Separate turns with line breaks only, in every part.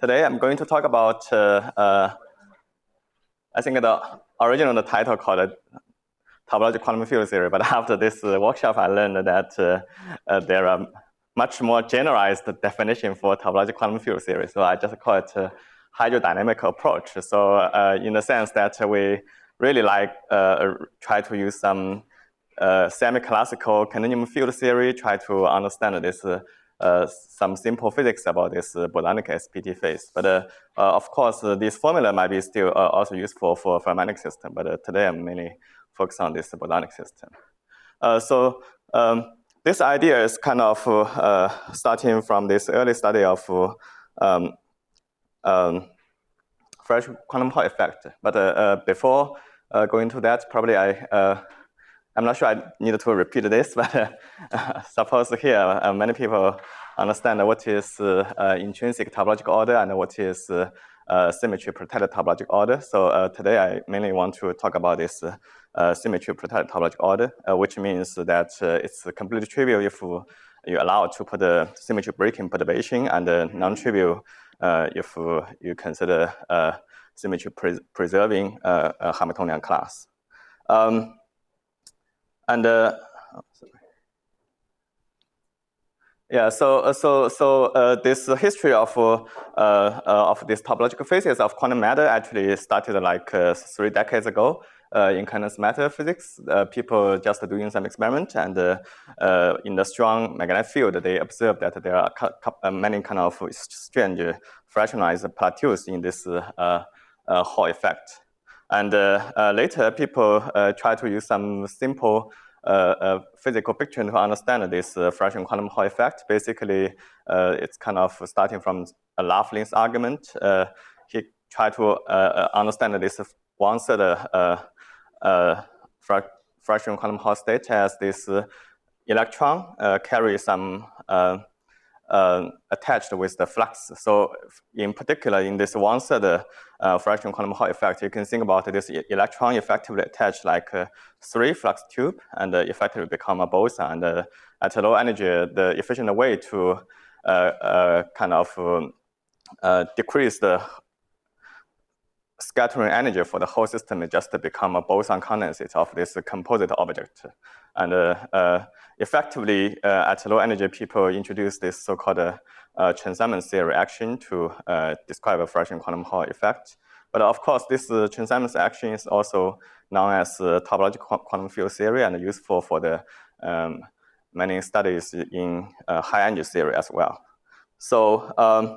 Today I'm going to talk about, I think the original title called topological quantum field theory, but after this workshop I learned that there are much more generalized definition for topological quantum field theory, so I just call it hydrodynamic approach. So in the sense that we really try to use some semi-classical continuum field theory, try to understand this some simple physics about this bosonic SPT phase. But of course, this formula might be still also useful for fermatic system. But today I'm mainly focused on this bosonic system. This idea is kind of starting from this early study of fresh quantum Hall effect. But before going to that, probably I'm not sure I need to repeat this, but suppose here many people understand what is intrinsic topological order and what is symmetry protected topological order. So today I mainly want to talk about this symmetry protected topological order, which means that it's completely trivial if you allow to put a symmetry breaking perturbation, and non-trivial if you consider symmetry preserving Hamiltonian class. Yeah, so this history of this topological phases of quantum matter actually started like 3 decades ago in condensed matter physics. People just doing some experiment, and in the strong magnetic field, they observed that there are many kind of strange fractionalized plateaus in this Hall effect. And later, people try to use some simple physical picture to understand this fractional quantum Hall effect. Basically, it's kind of starting from a Laughling's argument. He tried to understand this one-third fractional quantum Hall state as this electron carries some attached with the flux. So in particular, in this one-third fractional quantum Hall effect, you can think about this electron effectively attached like 3 flux tube and effectively become a boson. And at low energy, the efficient way to decrease the scattering energy for the whole system is just to become a boson condensate of this composite object. And effectively, at low energy, people introduce this so-called Chen-Simons reaction to describe a fractional quantum Hall effect. But of course, this Chen-Simons action is also known as topological quantum field theory and useful for the many studies in high energy theory as well. So,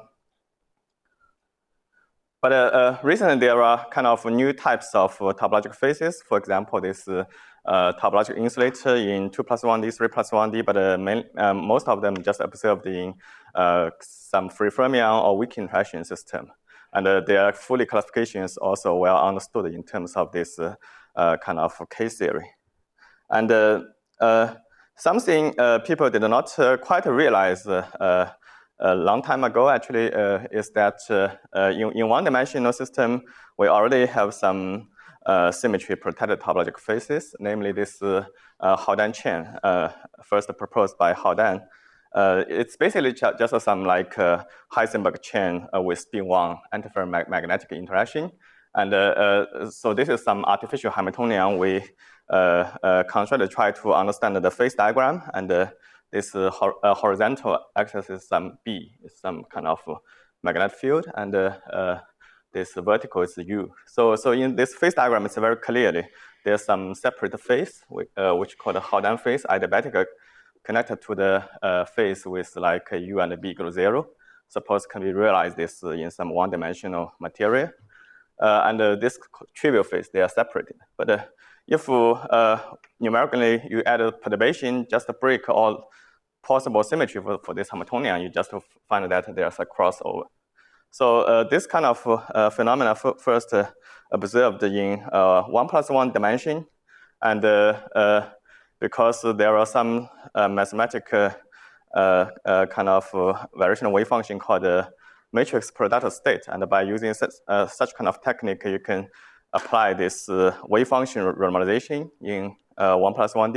but recently there are kind of new types of topological phases. For example, this topological insulator in 2+1D, 3+1D, but most of them just observed in some free fermion or weak interaction system. And their fully classification is also well understood in terms of this kind of case theory. And something people did not quite realize a long time ago, actually, is that in one-dimensional system, we already have some symmetry-protected topological phases, namely this Haldane chain, first proposed by Haldane. It's basically just some like Heisenberg chain with spin-1 antiferromagnetic interaction. And so this is some artificial Hamiltonian we constructed to try to understand the phase diagram. And this horizontal axis is some B, is some kind of magnetic field, and this vertical is U. So in this phase diagram, it's very clearly there's some separate phase, which called the Haldane phase, adiabatic connected to the phase with like U and B equal 0. Suppose can we realize this in some one-dimensional material. And this trivial phase, they are separated. But if numerically you add a perturbation, just break all possible symmetry for this Hamiltonian, you just find that there's a crossover. So this kind of phenomena first observed in 1+1 dimension, and because there are some mathematical kind of variational wave function called the matrix product state, and by using such kind of technique, you can apply this wave function normalization in 1+1D.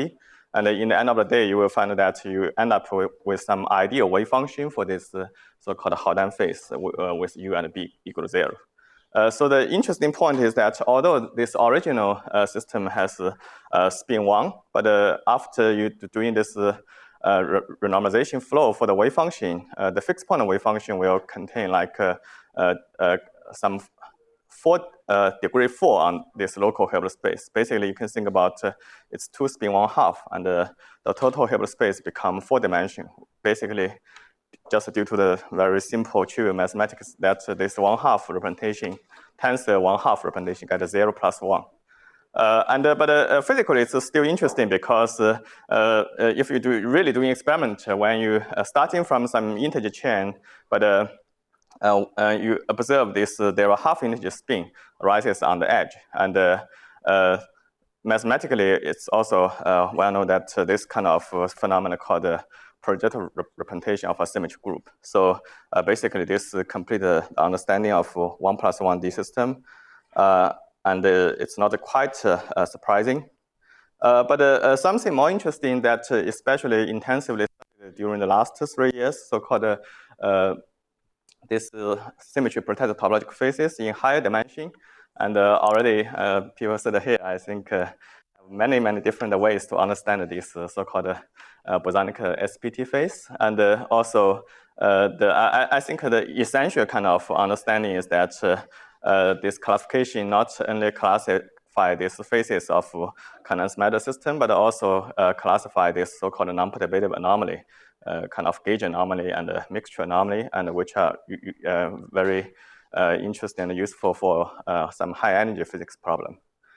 And in the end of the day, you will find that you end up with some ideal wave function for this so-called Haldane phase with U and B equal to 0. So the interesting point is that although this original system has spin 1, but after you doing this renormalization flow for the wave function, the fixed point wave function will contain like some degree 4 on this local Hilbert space. Basically, you can think about it's 2 spin 1/2, and the total Hilbert space become 4-dimensional. Basically, just due to the very simple trivial mathematics that this 1/2 representation, tensor 1/2 representation get 0 plus 1. But physically, it's still interesting because if you really doing experiment when you starting from some integer chain, but you observe this, there are half-integer spin arises on the edge. And mathematically, it's also well known that this kind of phenomenon called projective representation of a symmetry group. So basically, this complete understanding of 1 plus 1D system. And it's not quite surprising. But something more interesting that especially intensively studied during the last 3 years, so-called this symmetry protected topological phases in higher dimension. And already people said here, I think many different ways to understand this so-called bosonic SPT phase. And also, I think the essential kind of understanding is that this classification not only classify these phases of condensed matter system, but also classify this so-called non-perturbative anomaly, kind of gauge anomaly and mixture anomaly, and which are very interesting and useful for some high energy physics problem.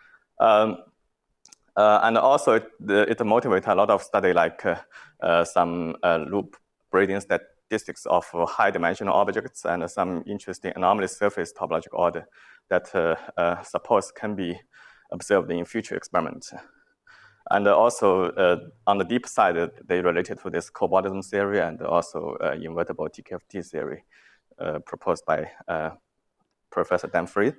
And also, it motivates a lot of study, like some loop breeding statistics of high-dimensional objects and some interesting anomaly surface topological order that suppose can be observed in future experiments. And also, on the deep side, they related to this cobordism theory and also invertible TKFT theory proposed by Professor Dan Fried.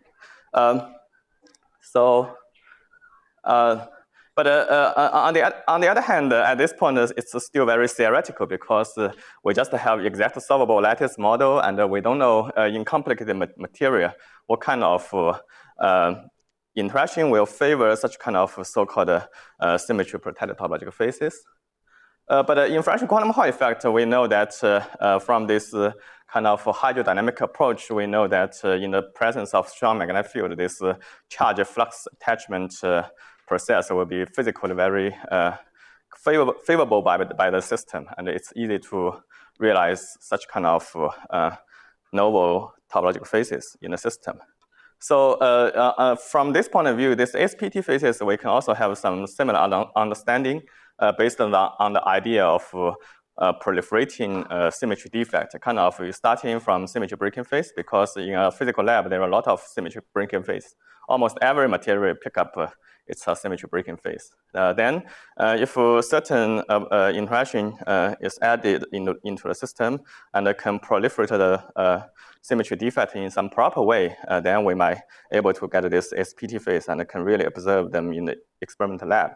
But on the other hand, at this point, it's still very theoretical because we just have exact solvable lattice model, and we don't know in complicated material what kind of interaction will favor such kind of so-called symmetry protected topological phases. But in French quantum Hall effect, we know that from this kind of hydrodynamic approach, we know that in the presence of strong magnetic field, this charge flux attachment process will be physically very favorable by the system, and it's easy to realize such kind of novel topological phases in the system. So from this point of view, this SPT phases, we can also have some similar understanding based on the idea of proliferating symmetry defect, kind of starting from symmetry breaking phase, because in a physical lab, there are a lot of symmetry breaking phase. Almost every material pick up its a symmetry breaking phase. Then, if a certain interaction is added into the system and can proliferate the symmetry defect in some proper way, then we might able to get this SPT phase and can really observe them in the experimental lab.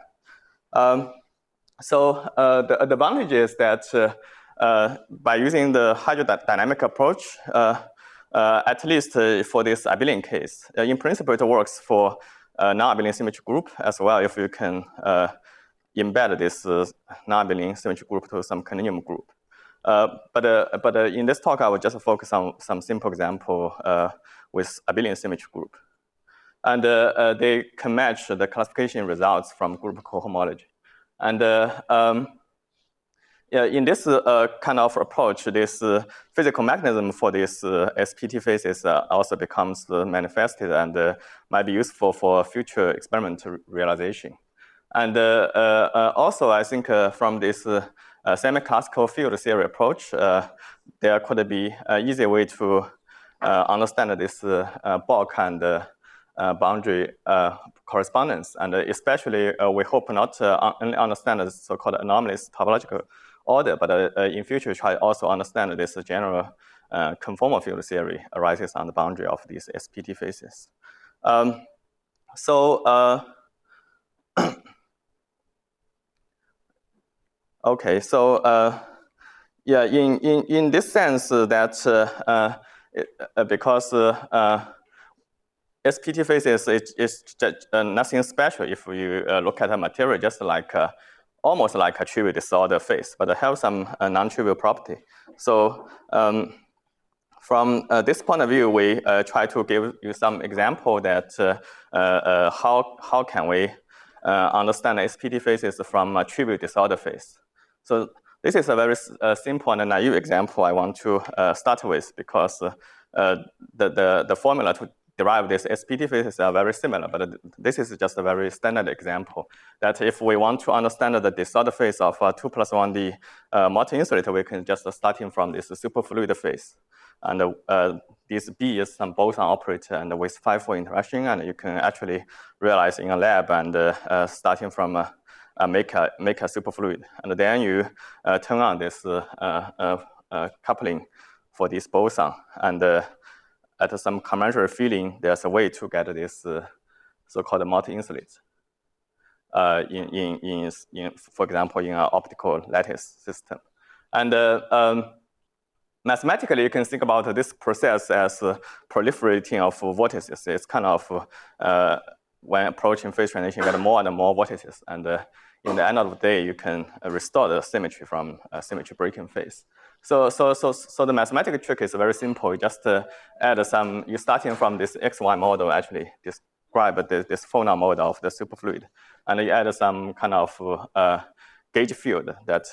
So the advantage is that by using the hydrodynamic approach, at least for this abelian case, in principle it works for non-abelian symmetry group as well if you can embed this non-abelian symmetry group to some continuum group. But in this talk, I will just focus on some simple example with abelian symmetry group. And they can match the classification results from group cohomology. And in this kind of approach, this physical mechanism for this SPT phases also becomes manifested and might be useful for future experimental realization. And also, I think from this semi-classical field theory approach, there could be an easy way to understand this bulk and boundary correspondence. And especially, we hope not only understand the so-called anomalous topological order, but in future try also understand this general conformal field theory arises on the boundary of these SPT phases. Okay, so yeah, in this sense that because SPT phases is nothing special if you look at a material just like almost like a trivial disorder phase, but have some non-trivial property. So from this point of view, we try to give you some example that how can we understand SPT phases from a trivial disorder phase. So this is a very simple and naive example I want to start with because the formula to derive this SPT phases are very similar, but this is just a very standard example that if we want to understand the disorder phase of 2+1D multi-insulator, we can just starting from this superfluid phase. And this B is some boson operator and with 5-fold interaction, and you can actually realize in a lab and starting from make a superfluid. And then you turn on this coupling for this boson. And at some conventional filling, there's a way to get this so-called multi-insulate. For example, in an optical lattice system. And mathematically, you can think about this process as proliferating of vortices. It's kind of when approaching phase transition, you get more and more vortices. And in the end of the day, you can restore the symmetry from symmetry breaking phase. So the mathematical trick is very simple. You just add some, you're starting from this XY model, actually describe this phonon model of the superfluid. And you add some kind of gauge field that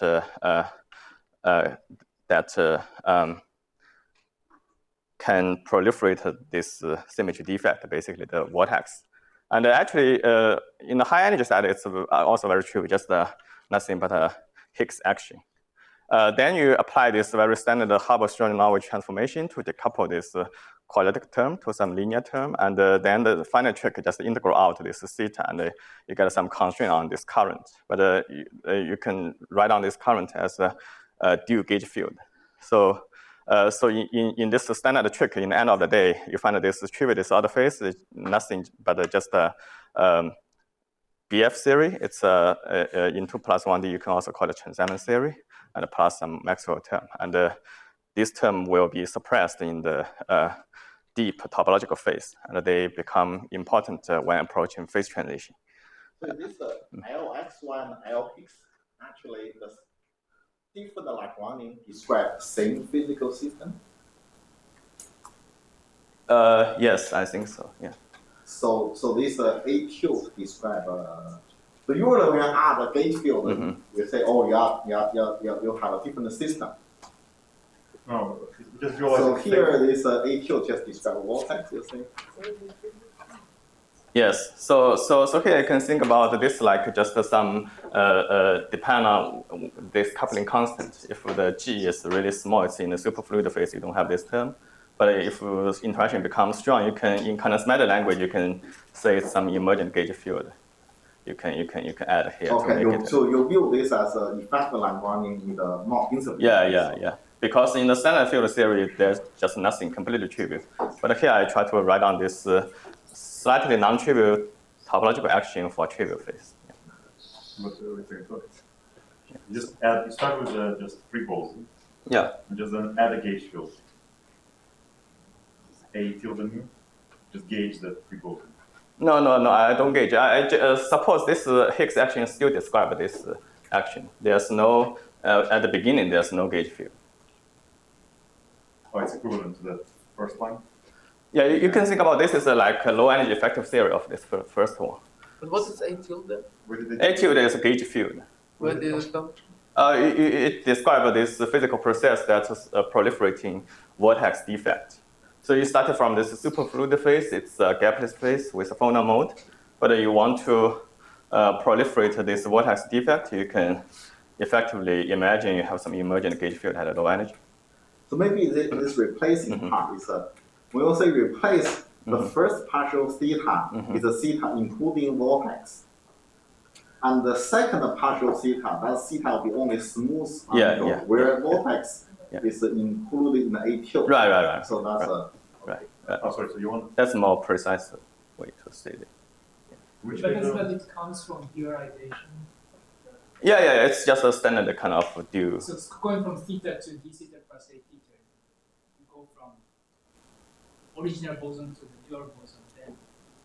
can proliferate this symmetry defect, basically the vortex. And actually, in the high energy side, it's also very true, just nothing but a Higgs action. Then you apply this very standard Haber-Schrödinger transformation to decouple this quadratic term to some linear term, and then the final trick just integral out this theta, and you get some constraint on this current. But you can write down this current as a dual gauge field. So in this standard trick, in the end of the day, you find that this trivial disorder phase is nothing but just a BF theory. It's in 2+1D, you can also call it Chen-Simons theory, and plus some Maxwell term. And this term will be suppressed in the deep topological phase, and they become important when approaching phase transition.
So this LX1 and LX, actually, the different Lagrangian describe the same physical system?
Yes, I think so, yeah.
So this A cube describe, so usually when you add a gauge field, we say, oh, you have a different system.
No, just
so here this A cube just describe a vortex, you say?
Yes, so here you can think about this like just some depend on this coupling constant. If the G is really small, it's in the superfluid phase, you don't have this term. But if interaction becomes strong, you can, in Cannes-Meder language, you can say it's some emergent gauge field. You can add here.
Okay, to make it, so you view this as an effective Lagrangian in the non-insulated.
Yeah. Because in the standard field theory, there's just nothing completely trivial. But here I try to write down this slightly non-trivial topological action for trivial phase.
Yeah. You just add. You start with just free boson.
Yeah.
And just then add a gauge field. A tilde mu. Just gauge the free boson.
No, I don't gauge. I suppose this Higgs action still describe this action. There's no at the beginning. There's no gauge field.
Oh, it's equivalent to the first line.
Yeah, you can think about this as like a low energy effective theory of this first one.
But what is A tilde?
A tilde is a gauge field.
Where did it come?
It describes this physical process that's proliferating vortex defect. So you started from this superfluid phase, it's a gapless phase with a phonon mode, but you want to proliferate this vortex defect, you can effectively imagine you have some emergent gauge field at a low energy.
So maybe this replacing part is when we say replace, the first partial theta is a theta including vortex. And the second partial theta, that theta will be only smooth angle, where vortex is included in the A cube.
Right.
So that's
right.
Oh, sorry, so you want...
That's a more precise way to state it.
But it comes from theorization.
Yeah, it's just a standard kind of dual.
So it's going from theta to d theta plus a theta. You go from original boson to the dual boson, then.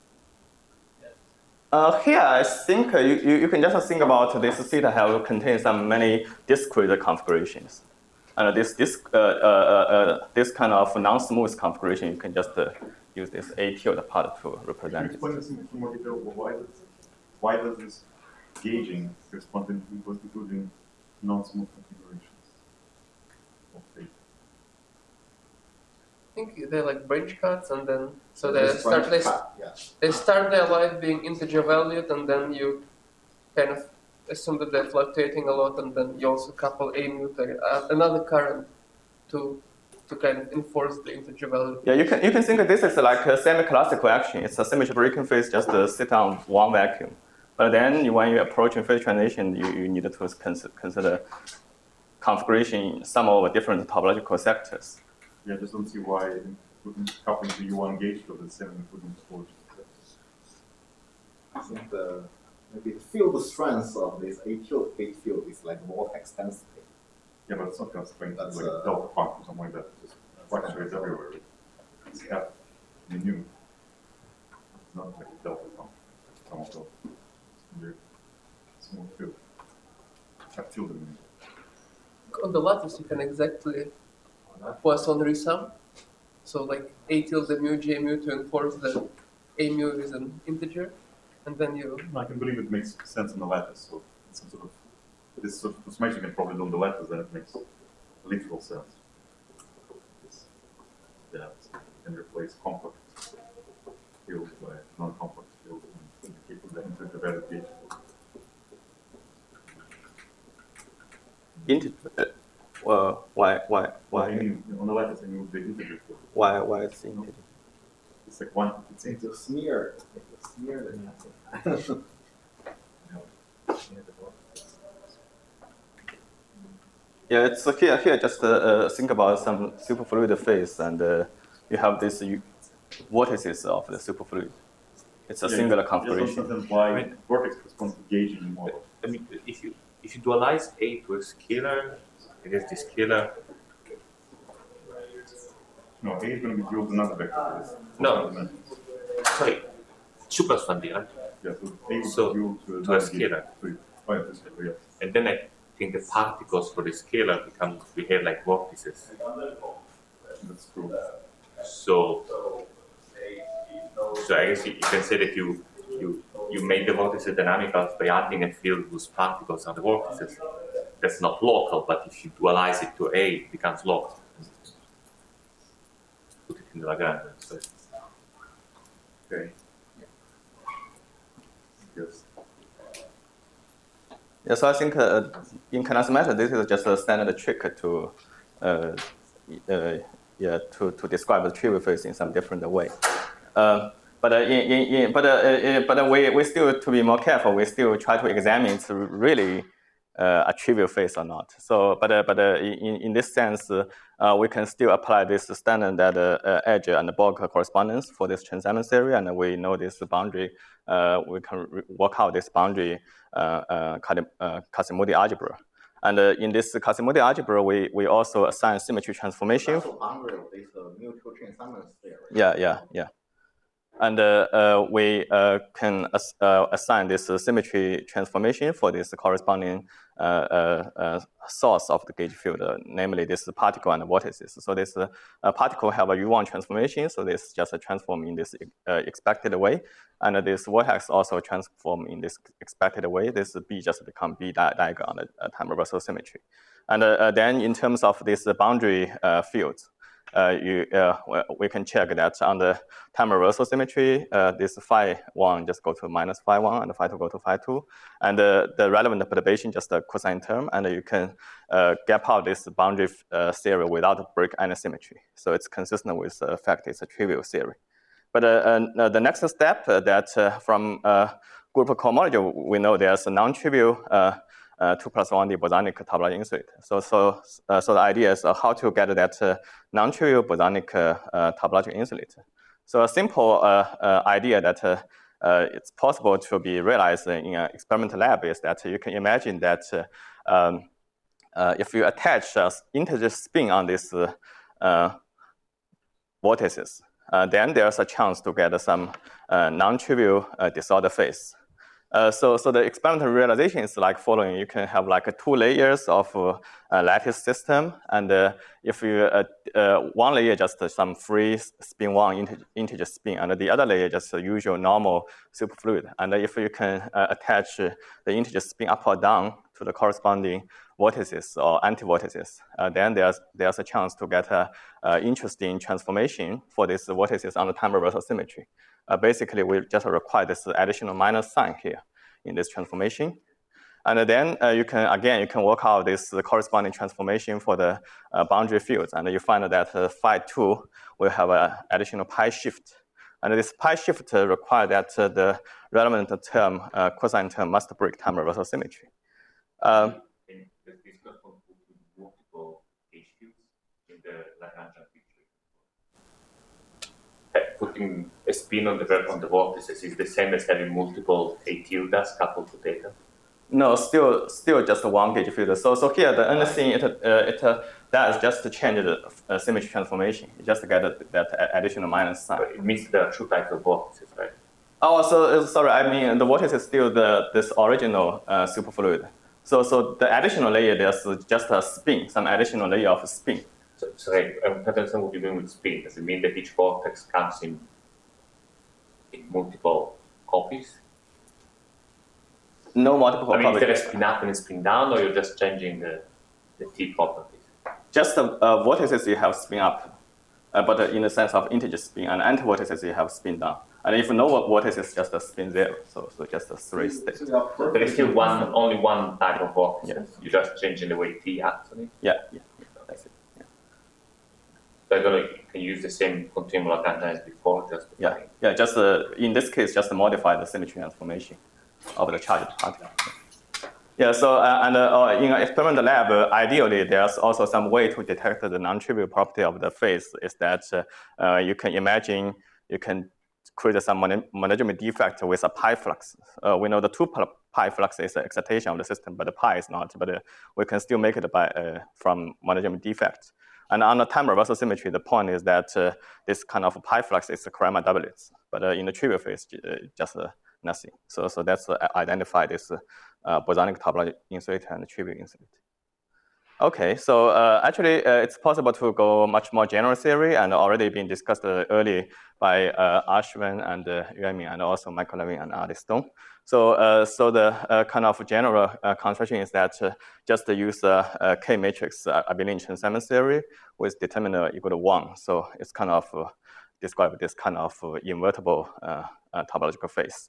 Here, I think you can just think about this theta have contains some many discrete configurations, and this kind of non-smooth configuration you can just use this A tilde part to represent it.
Explain this in more detail. Why does this gauging correspond to including non-smooth configurations of theta?
I think they're like branch cuts, and then so
This branch cut, yeah.
they start their life being integer valued, and then you kind of assume that they're fluctuating a lot, and then you also couple a mu to another current to kind of enforce the integer value.
Yeah, you can think of this as like a semi-classical action. It's a symmetry breaking phase, just sit on one vacuum. But then when you're approaching phase transition, you need to consider configuration some of different topological sectors.
Yeah, I just don't see why coupling to U1 gauge to the same including topology.
I think maybe the field strength of this A tilde gauge field is like vortex density.
Yeah, but it's not constrained
That's,
like a delta function or something like that. It just fluctuates everywhere. It's F nu. It's not like a delta function. It's almost a small field. F tilde nu.
On the lattice, you can exactly Poisson resum. So like A tilde mu J mu to enforce that A mu is an integer, and then you.
I can believe it makes sense in the lattice. So it's some sort of this sort of transformation can probably do on the lattice, then it makes literal sense. Yeah, so you can replace complex fields by non-complex fields and keep the integer value gauge.
Why?
On the lattice, I move the integer field.
Why it's integer?
It's like one. It's
It's a smear. It's a smear the
Yeah, it's here. Just think about some superfluid phase, and you have this vortices of the superfluid. It's a singular configuration.
That's why vortex corresponds to gauging the model.
I mean, if you dualize A to a scalar, I guess the scalar.
No, A is going to be dual to another vector.
No. Sorry, 2 plus 1D, right?
Yeah, so A is
So,
dual
to a
another
scalar.
So, yeah.
And then I think the particles for the scalar behave like vortices.
That's true.
So I guess you can say that you make the vortices dynamical by adding a field whose particles are the vortices. That's not local, but if you dualize it to A, it becomes local. Put it in the Lagrange. So
Okay. Yes.
Yeah, so I think in Canals method, this is just a standard trick to describe the trivial phase in some different way. But we still, to be more careful, we still try to examine it's really a trivial phase or not. So, but in this sense, we can still apply this standard that edge and Borg correspondence for this Chern-Simons theory, and we know this boundary. We can work out this boundary Casimodi algebra. And in this Casimodi algebra, we also assign symmetry transformation.
That's the boundary of this mutual Chern-Simons theory.
Yeah. And we can assign this symmetry transformation for this corresponding source of the gauge field, namely this particle and vortices. So this particle have a U1 transformation, so this just transform in this expected way. And this vortex also transform in this expected way. This B just become B diagonal on the time reversal symmetry. And then in terms of this boundary fields, we can check that on the time reversal symmetry, this phi1 just go to minus phi1 and phi2 go to phi2. And the relevant perturbation just a cosine term, and you can gap out this boundary theory without break any symmetry. So it's consistent with the fact it's a trivial theory. But the next step that from group cohomology, we know there's a non-trivial 2 plus 1D bosonic topological insulator. So the idea is how to get that non-trivial bosonic topological insulator. So a simple idea that it's possible to be realized in an experimental lab is that you can imagine that if you attach an integer spin on these vortices, then there's a chance to get some non-trivial disorder phase. So the experimental realization is like following. You can have like 2 layers of a lattice system, and if you one layer just some free spin 1 integer spin, and the other layer just a usual normal superfluid. And if you can attach the integer spin up or down to the corresponding vortices or anti-vortices, then there's a chance to get a interesting transformation for these vortices on the time reversal symmetry. Basically, we just require this additional minus sign here in this transformation. And then you can work out this corresponding transformation for the boundary fields. And you find that phi 2 will have an additional pi shift. And this pi shift requires that the relevant term, cosine term, must break time reversal symmetry.
This corresponds to multiple H fields in the Lagrangian picture. Putting a spin on the vortices is the same as having multiple A tildes coupled to theta?
No, still just one gauge field. So here the only thing it does just to change the symmetry transformation. You just get that additional minus sign.
But it means there are 2 types of vortices, right?
Oh, so sorry. I mean the vortex is still this original superfluid. So the additional layer there's just a spin, some additional layer of spin.
So, sorry, I don't understand what you mean with spin. Does it mean that each vortex comes in multiple copies?
No multiple copies.
I mean, is there a spin up and a spin down, or you're just changing the T properties?
Just the vortices you have spin up, but in the sense of integer spin, and anti-vortices you have spin down. And if no vortex is just a spin 0, so just a 3 state.
So there is still only one type of vortex. Yes. You're just changing the way T acts on it?
Yeah, that's it. Yeah.
So you can use the same continuum Lagrangian as before, just
just in this case, just modify the symmetry transformation of the charged particle. Yeah, so in an experimental lab, ideally, there's also some way to detect the non-trivial property of the phase. Is that you can imagine you can create some management defect with a pi flux. We know the 2 pi flux is the excitation of the system, but the pi is not. But we can still make it from management defect. And on the time reversal symmetry, the point is that this kind of pi flux is a Karema doublets. But in the trivial phase, just nothing. So that's identify this bosonic topological insulator and trivial insulator. Okay, so actually it's possible to go much more general theory and already been discussed early by Ashwin and Yuanming and also Michael Levin and Adi Stone. So the kind of general construction is that just use K matrix abelian Chen-Simons theory with determinant equal to 1. So it's kind of describe this kind of invertible topological phase.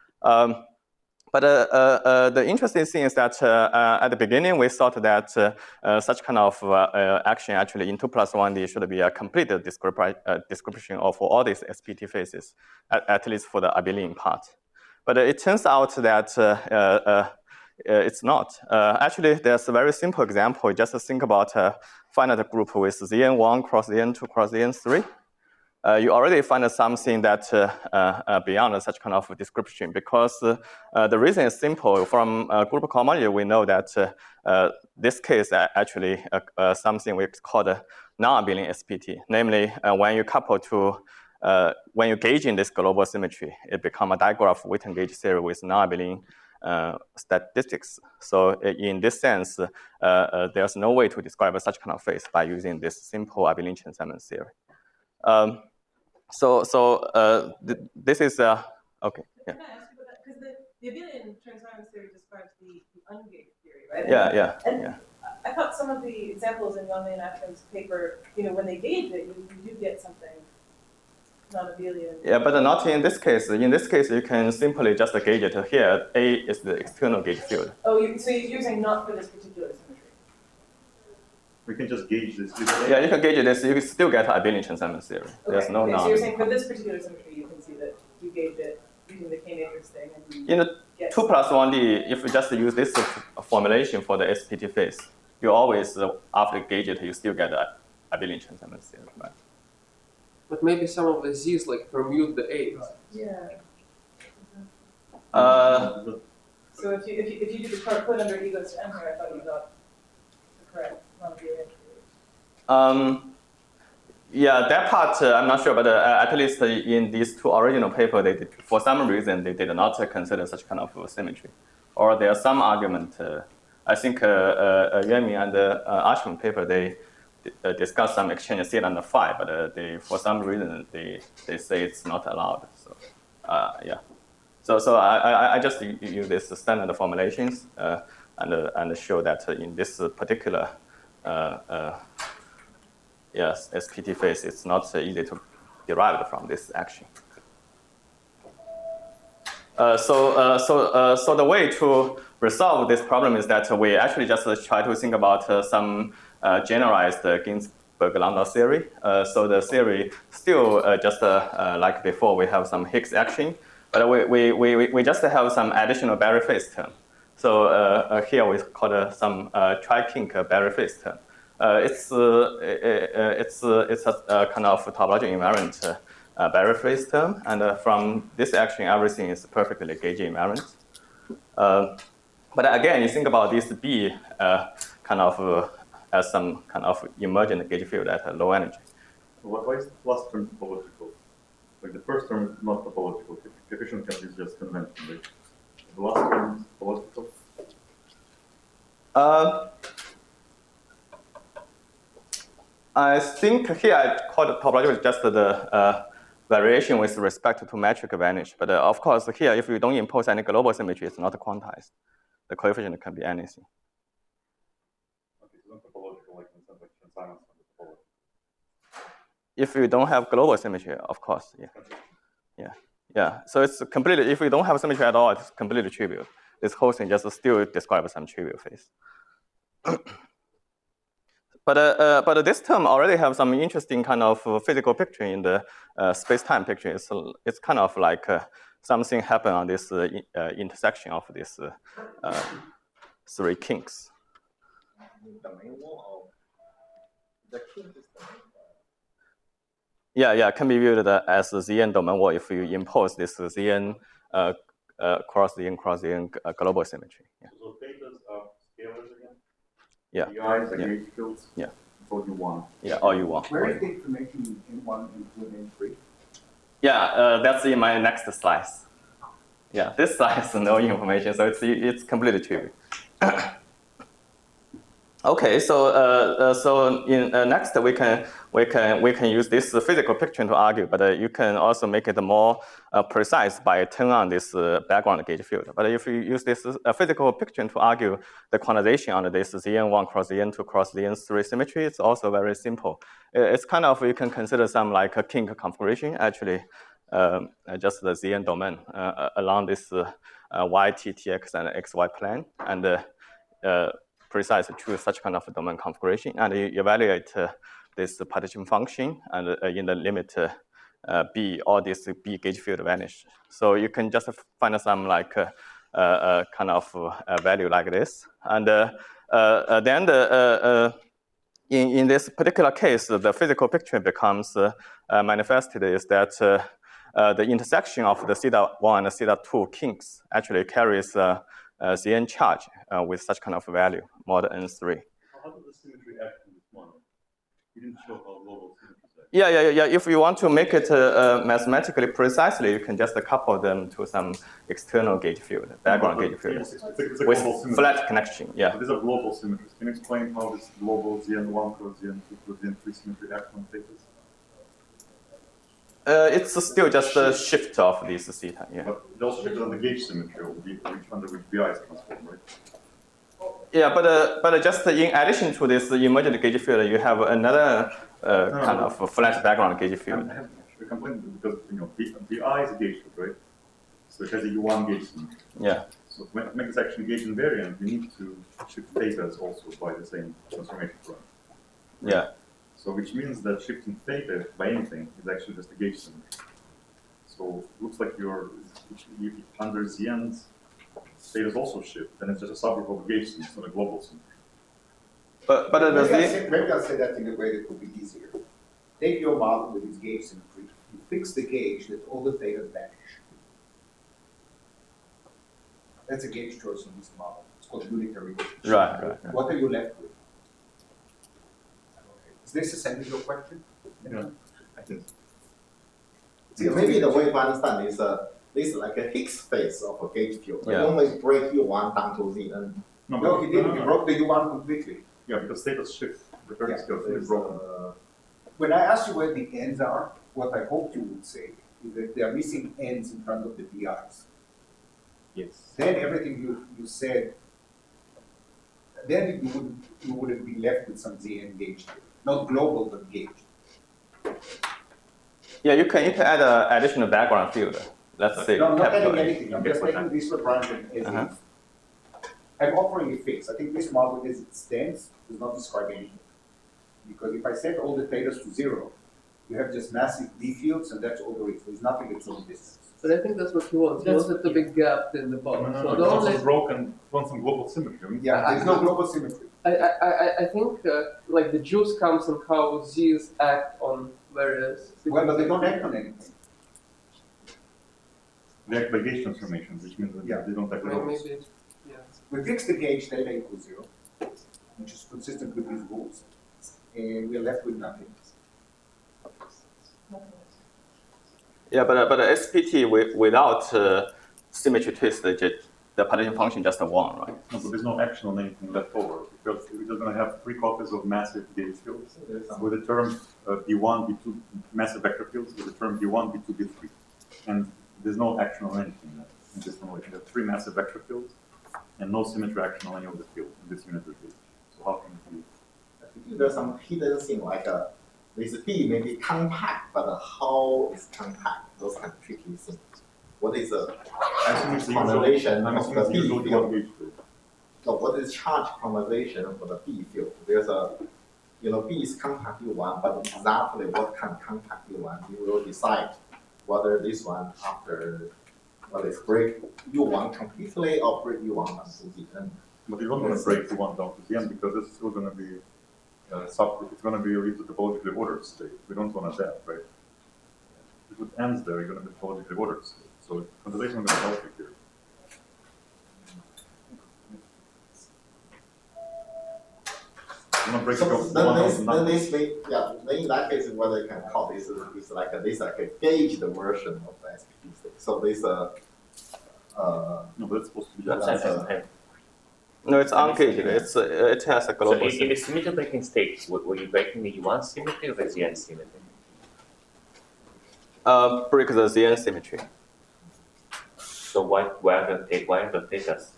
But the interesting thing is that at the beginning, we thought that such kind of action actually in 2+1D should be a complete description of all these SPT phases, at least for the abelian part. But it turns out that it's not. Actually, there's a very simple example. Just think about a finite group with Zn1 cross Zn2 cross Zn3. You already find something that beyond such kind of description, because the reason is simple. From group cohomology, we know that this case actually something we call the non-abelian SPT. Namely, when you couple to when you gauge in this global symmetry, it becomes a digraph Witten gauge theory with non-abelian statistics. So in this sense, there's no way to describe such kind of phase by using this simple abelian Chen-Simons theory. This is okay. Yeah.
Can I ask you about that? Because the abelian Chen-Simons theory describes the ungauged theory, right?
Yeah.
I thought some of the examples in Yuanming and Ashwin's paper, when they gauge it, you do get something non-abelian.
Yeah, but not in this case. In this case, you can simply just gauge it here. A is the external gauge field.
Oh, so you're saying not for this particular symmetry?
We can just gauge this.
Yeah, you can gauge this. You can still get abelian Chen-Simons theory. There's no
so you're saying for this particular symmetry, you can see that you gauge it using the K matrix thing. And
in the 2+1D, if you just use this formulation for the SPT phase, you always, after gauge it, you still get abelian Chen-Simons theory, right?
But maybe some of the Z's like permute the A's.
Yeah. So if you did the put under E goes to M here, I thought you got the correct non-zero.
Yeah, that part I'm not sure, but at least in these two original papers, they did, for some reason they did not consider such kind of symmetry, or there are some argument. I think Yuanming and Ashman paper they discuss some exchange theta and phi, but they for some reason they say it's not allowed. So yeah, so I just use this standard formulations and show that in this particular yes, SPT phase, it's not easy to derive from this action. So the way to resolve this problem is that we actually just try to think about some generalized Ginzburg-Landau theory. So the theory still just like before, we have some Higgs action, but we just have some additional Berry phase term. So here we call some tri-kink Berry phase term. It's a kind of topological invariant Berry phase term, and from this action, everything is perfectly gauge invariant. But again, you think about this B kind of as some kind of emergent gauge field at low energy.
Why is the last term topological? Like the first term is not topological. Coefficient cap is just convention, right? The last term is topological.
I think here I call it topological just the variation with respect to metric vanish. But of course, here, if you don't impose any global symmetry, it's not quantized. The coefficient can be anything.
Okay, so not topological, like in some like Chern-Simons topology.
If you don't have global symmetry, of course, yeah. So it's completely, if you don't have symmetry at all, it's completely trivial. This whole thing just still describes some trivial phase. But this term already have some interesting kind of physical picture in the space-time picture. It's kind of like something happened on this intersection of these three kinks. Yeah, can be viewed as the Zn domain wall if you impose this Zn cross Zn global symmetry. Yeah.
So thetas are scalars again?
Yeah.
The eyes are gauge fields?
Yeah.
All you want.
Yeah, all you want.
Where is the information in one including three?
Yeah, that's in my next slides. Yeah, this slide is no information, so it's completely trivial. Okay, so in next we can use this physical picture to argue, but you can also make it more precise by turn on this background gauge field. But if you use this physical picture to argue the quantization on this Zn1 cross Zn2 cross Zn3 symmetry, it's also very simple. It's kind of, you can consider some like a kink configuration, actually, just the Zn domain along this y, t, tx, and xy plane, and precise choose such kind of domain configuration, and you evaluate this partition function, and in the limit B, all this B gauge field vanish. So you can just find some like kind of value like this, and then in this particular case, the physical picture becomes manifested is that the intersection of the theta1 and theta2 kinks actually carries Zn charge with such kind of value, mod n3.
How does the symmetry act in this one? You didn't show how global symmetry is.
Yeah. If you want to make it mathematically precisely, you can just couple them to some external gauge field, background gauge field,
Yes, it's a
with
global symmetry.
flat connection. Yeah.
So these are global symmetries. Can you explain how this global Zn1 cross Zn2 cross Zn3 symmetry acts on thetas?
It's still just a shift of this theta. Yeah.
But it also depends on the gauge symmetry of under which Bi is transformed, right?
Yeah, but just in addition to this emergent gauge field, you have another kind of flat background gauge field.
I have a complaint because Bi is a gauge field, right? So it has a U1 gauge symmetry.
Yeah.
So to make this action gauge invariant, we need to shift thetas also by the same transformation parameter.
Yeah.
So which means that shifting theta by anything is actually just a gauge symmetry. So it looks like if under Zn's thetas also shift, then it's just a subgroup of gauge symmetry, it's not a global symmetry.
But
Maybe I'll say that in a way that would be easier. Take your model with its gauge symmetry, you fix the gauge that all the theta vanish. That's a gauge choice on this model. It's called unitary gauge.
Right.
What are you left with? Okay. Is this essentially your question?
Yeah, I think.
So maybe the way to understand is this is like a Higgs phase of a gauge field.
Yeah.
You only break U1 down to Zn.
No, he didn't. He broke the U1 completely.
Yeah, because status shift, the current
Yeah,
scale is
There's,
broken.
When I asked you where the ends are, what I hoped you would say is that they are missing ends in front of the DRs.
Yes.
Then everything you said, then you wouldn't be left with some ZN gauge here. Not global, but gauge.
Yeah, you can add an additional background field. Let's say
No, I'm not
capital
adding
A.
anything. I'm just taking this Lagrange as
Uh-huh.
is. I'm offering a fix. I think this model as it stands does not describe anything. Because if I set all the thetas to 0, you have just massive D fields, and that's all there is. There's nothing that's in distance.
But I think that's what he wants. He wants it to be gapped in the
No,
bottom.
no,
So
no,
the
it's
only,
also broken, want some global symmetry. I mean,
Yeah, there's no global symmetry.
I think like the juice comes in how Z's act on various.
Well, but they don't act on anything.
they act by gauge transformations, which means that
Yeah.
they don't act at all.
Maybe, yeah.
We fix the gauge theta equals 0, which is consistent with these rules, and we're left with nothing.
Yeah, but the SPT without symmetry twist, the partition function just 1, right?
No, but there's no action on anything left over, because we're just going to have 3 copies of massive gauge fields with the term B1, B2, massive vector fields with the term B1, B2, B3. And there's no action on anything in this formulation. You have 3 massive vector fields and no symmetry action on any of the fields in this unitary gauge. So how can it be?
I think there's some hidden thing like this B may be compact, but how is compact? Those kind of tricky things. What is the formulation
I'm
of the
assuming
B
it's usually
field?
one gauge field.
So what is charge formulation for the B field? There's a, B is compact U1, but exactly what kind of compact U1 you will decide whether this one after break U1 completely or break U1 down to Zn.
But you don't want to break the one down to the end because it's still going to be it's going to be a topologically ordered state. We don't want that, right? If it ends there, you're going to be topologically ordered state. So conservation is going to help you here. You want to break
So
it off
then
one
this,
of
then
nothing.
this may, yeah, then in that case, what they can call this is like a gauged version of the SPT state. So this
No, but that's supposed to be
Yeah,
that.
that's
No, it's ungauged. It has a
So
global
in
symmetry.
the symmetry breaking state, were you breaking the U1 symmetry or the Zn symmetry?
Break the Zn symmetry.
So why are the thetas?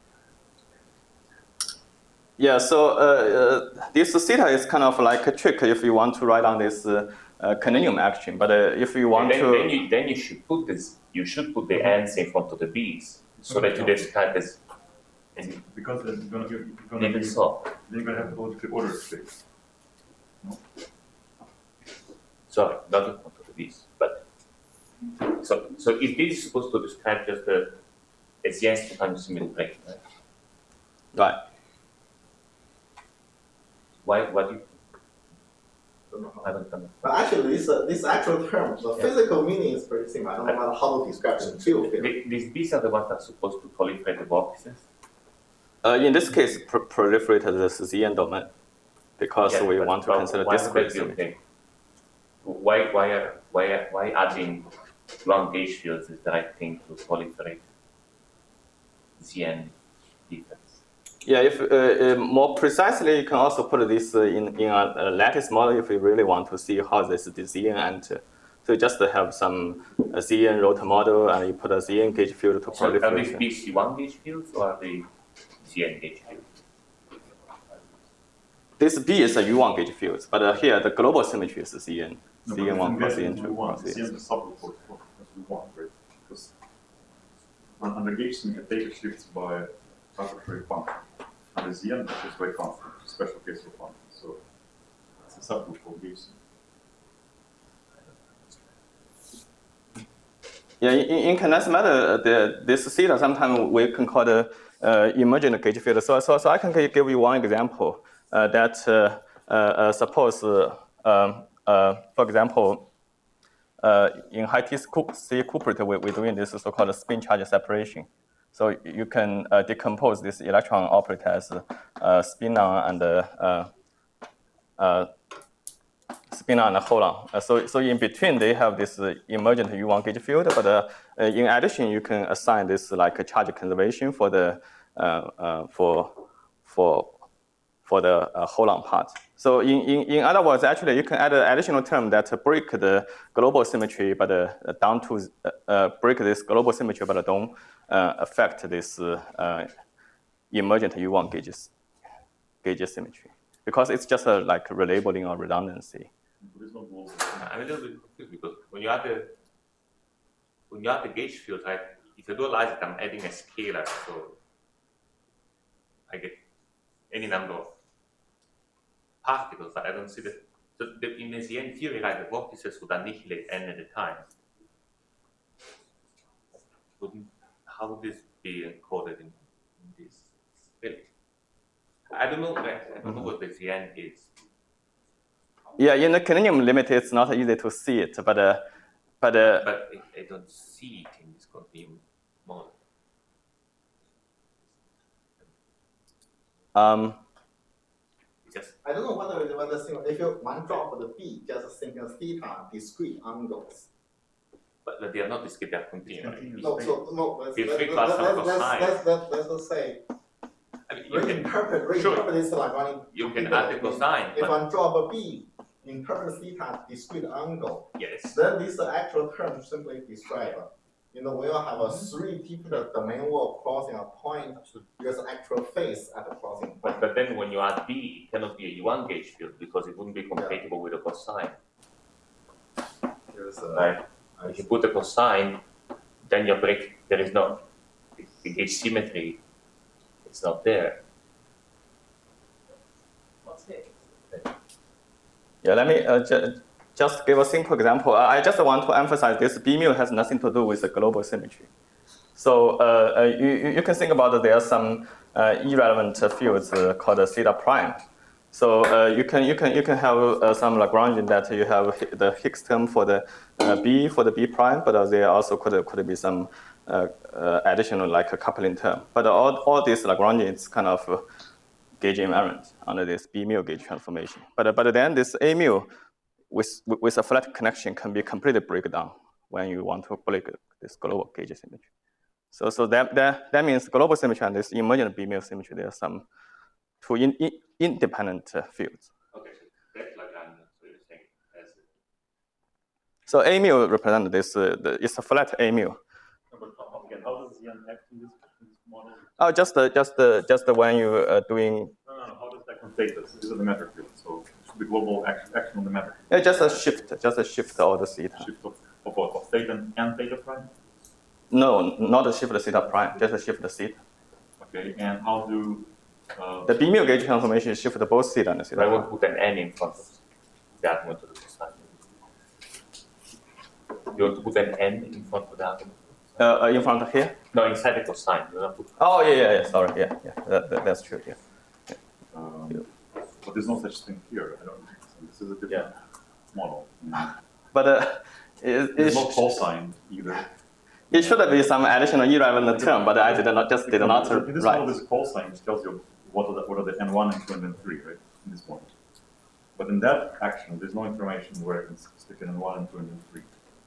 Yeah, so this theta is kind of like a trick if you want to write down this canonium action. But if you want to,
Then you should put this. You should put the ends in front of the b's so that you describe this.
Because it's going to be,
Even so.
then you're going to have topologically ordered state.
Sorry, not in front of the b's, but so if this is supposed to describe just the Zn spontaneous symmetry breaking, right?
right?
Why do you?
don't know how.
I don't know.
But actually, this actual term, the physical meaning is pretty simple. I don't know how to describe the field.
These b's are the ones that are supposed to proliferate the vortices.
In this case, proliferate the Zn domain because
Yeah,
we
but
want to consider
why would
discrete
that be
symmetry.
okay? Why adding long gauge fields is the right thing to proliferate Zn defects?
Yeah, if more precisely, you can also put this in a lattice model if you really want to see how this Zn enter. So you just have some Zn rotor model and you put a Zn gauge field to
So are these
proliferate.
b's U1 gauge fields or are they Zn gauge fields?
This B is a U1 gauge field, but here the global symmetry is Zn.
No,
Zn1 plus
but
Zn2
we want
plus
the
Zn3.
subreport as we want, right? Because on the gauge symmetry, data shifts by arbitrary function. And the Zn is by constant, a special case of function. So it's a subgroup of gauge symmetry.
Yeah, in condensed matter, this theta sometimes we can call the emergent gauge field. So I can give you one example that suppose, for example, in high T C couplet, we're doing this so-called spin charge separation. So you can decompose this electron operator as spin-on and spin-on and hold-on. So in between, they have this emergent U1 gauge field, but in addition, you can assign this like a charge conservation for the hold-on part. So in other words, actually, you can add an additional term that break the global symmetry, but down to break this global symmetry, but don't affect this emergent U1 gauge symmetry, because it's just like relabeling or redundancy.
I'm a little bit confused because when you add the gauge field, right? If you dualize it, I'm adding a scalar, so I get any number of particles. I don't see that. So in the ZN theory, right, the vortices would annihilate n at a time. How would this be encoded in this field? I don't know. I don't know what the ZN is.
Yeah, in the Caninium limit, it's not easy to see it, but
I don't see it in this continuum model.
I don't know whether if you one drop of the B, just think of theta discrete angles.
But they are not discrete, they are continuous.
Let's say. You can interpret this like running.
You can add the cosine.
If one drop a B, interpret theta discrete angle.
Yes.
Then this actual term simply describe. We'll have a 3 different domain wall crossing a point. There's actual phase at the crossing point.
But then when you add B, it cannot be a U1 gauge field because it wouldn't be compatible with a cosine. Right? If you put a cosine, then you break. There is no the gauge symmetry. It's not there.
What's it?
Yeah, let me just give a simple example. I just want to emphasize this B mu has nothing to do with the global symmetry. So you can think about that there are some irrelevant fields called theta prime. So you can have some Lagrangian that you have the Higgs term for the B prime, but there also could be some additional like a coupling term. But all these Lagrangian is kind of gauge invariant under this B mu gauge transformation. But then this A mu with a flat connection can be completely break down when you want to break this global gauge symmetry. So that means global symmetry and this emergent B mu symmetry, there are some two independent fields.
Okay, so that's Lagrangian. So you're saying as
so A mu represents this. It's a flat A mu.
Again, how does ZN act in this model?
Oh, just when you are doing.
No. How does that contate this? These are the metric fields. So the global action on the metric.
Yeah, just a shift of the theta.
Shift of what? Of theta and theta prime?
No, not a shift the theta prime, just a shift the theta.
Okay, and how do
the B mu gauge transformation shift both theta and theta.
I will put an n in front of the argument to the cosine. You want to put an n in front of the argument?
In front of here?
No, inside the cosine. You want to put.
Oh yeah. Sorry, yeah. That's true. Yeah.
But there's no such thing here. I don't think so. This is a different model.
But
there's no cosine either.
It should be some additional irrelevant term, but I did not
In this
write.
model, there's cosine, which tells you what are the n1, n2, and n3, right? In this model. But in that action, there's no information where I can stick in n1, n2, and n3.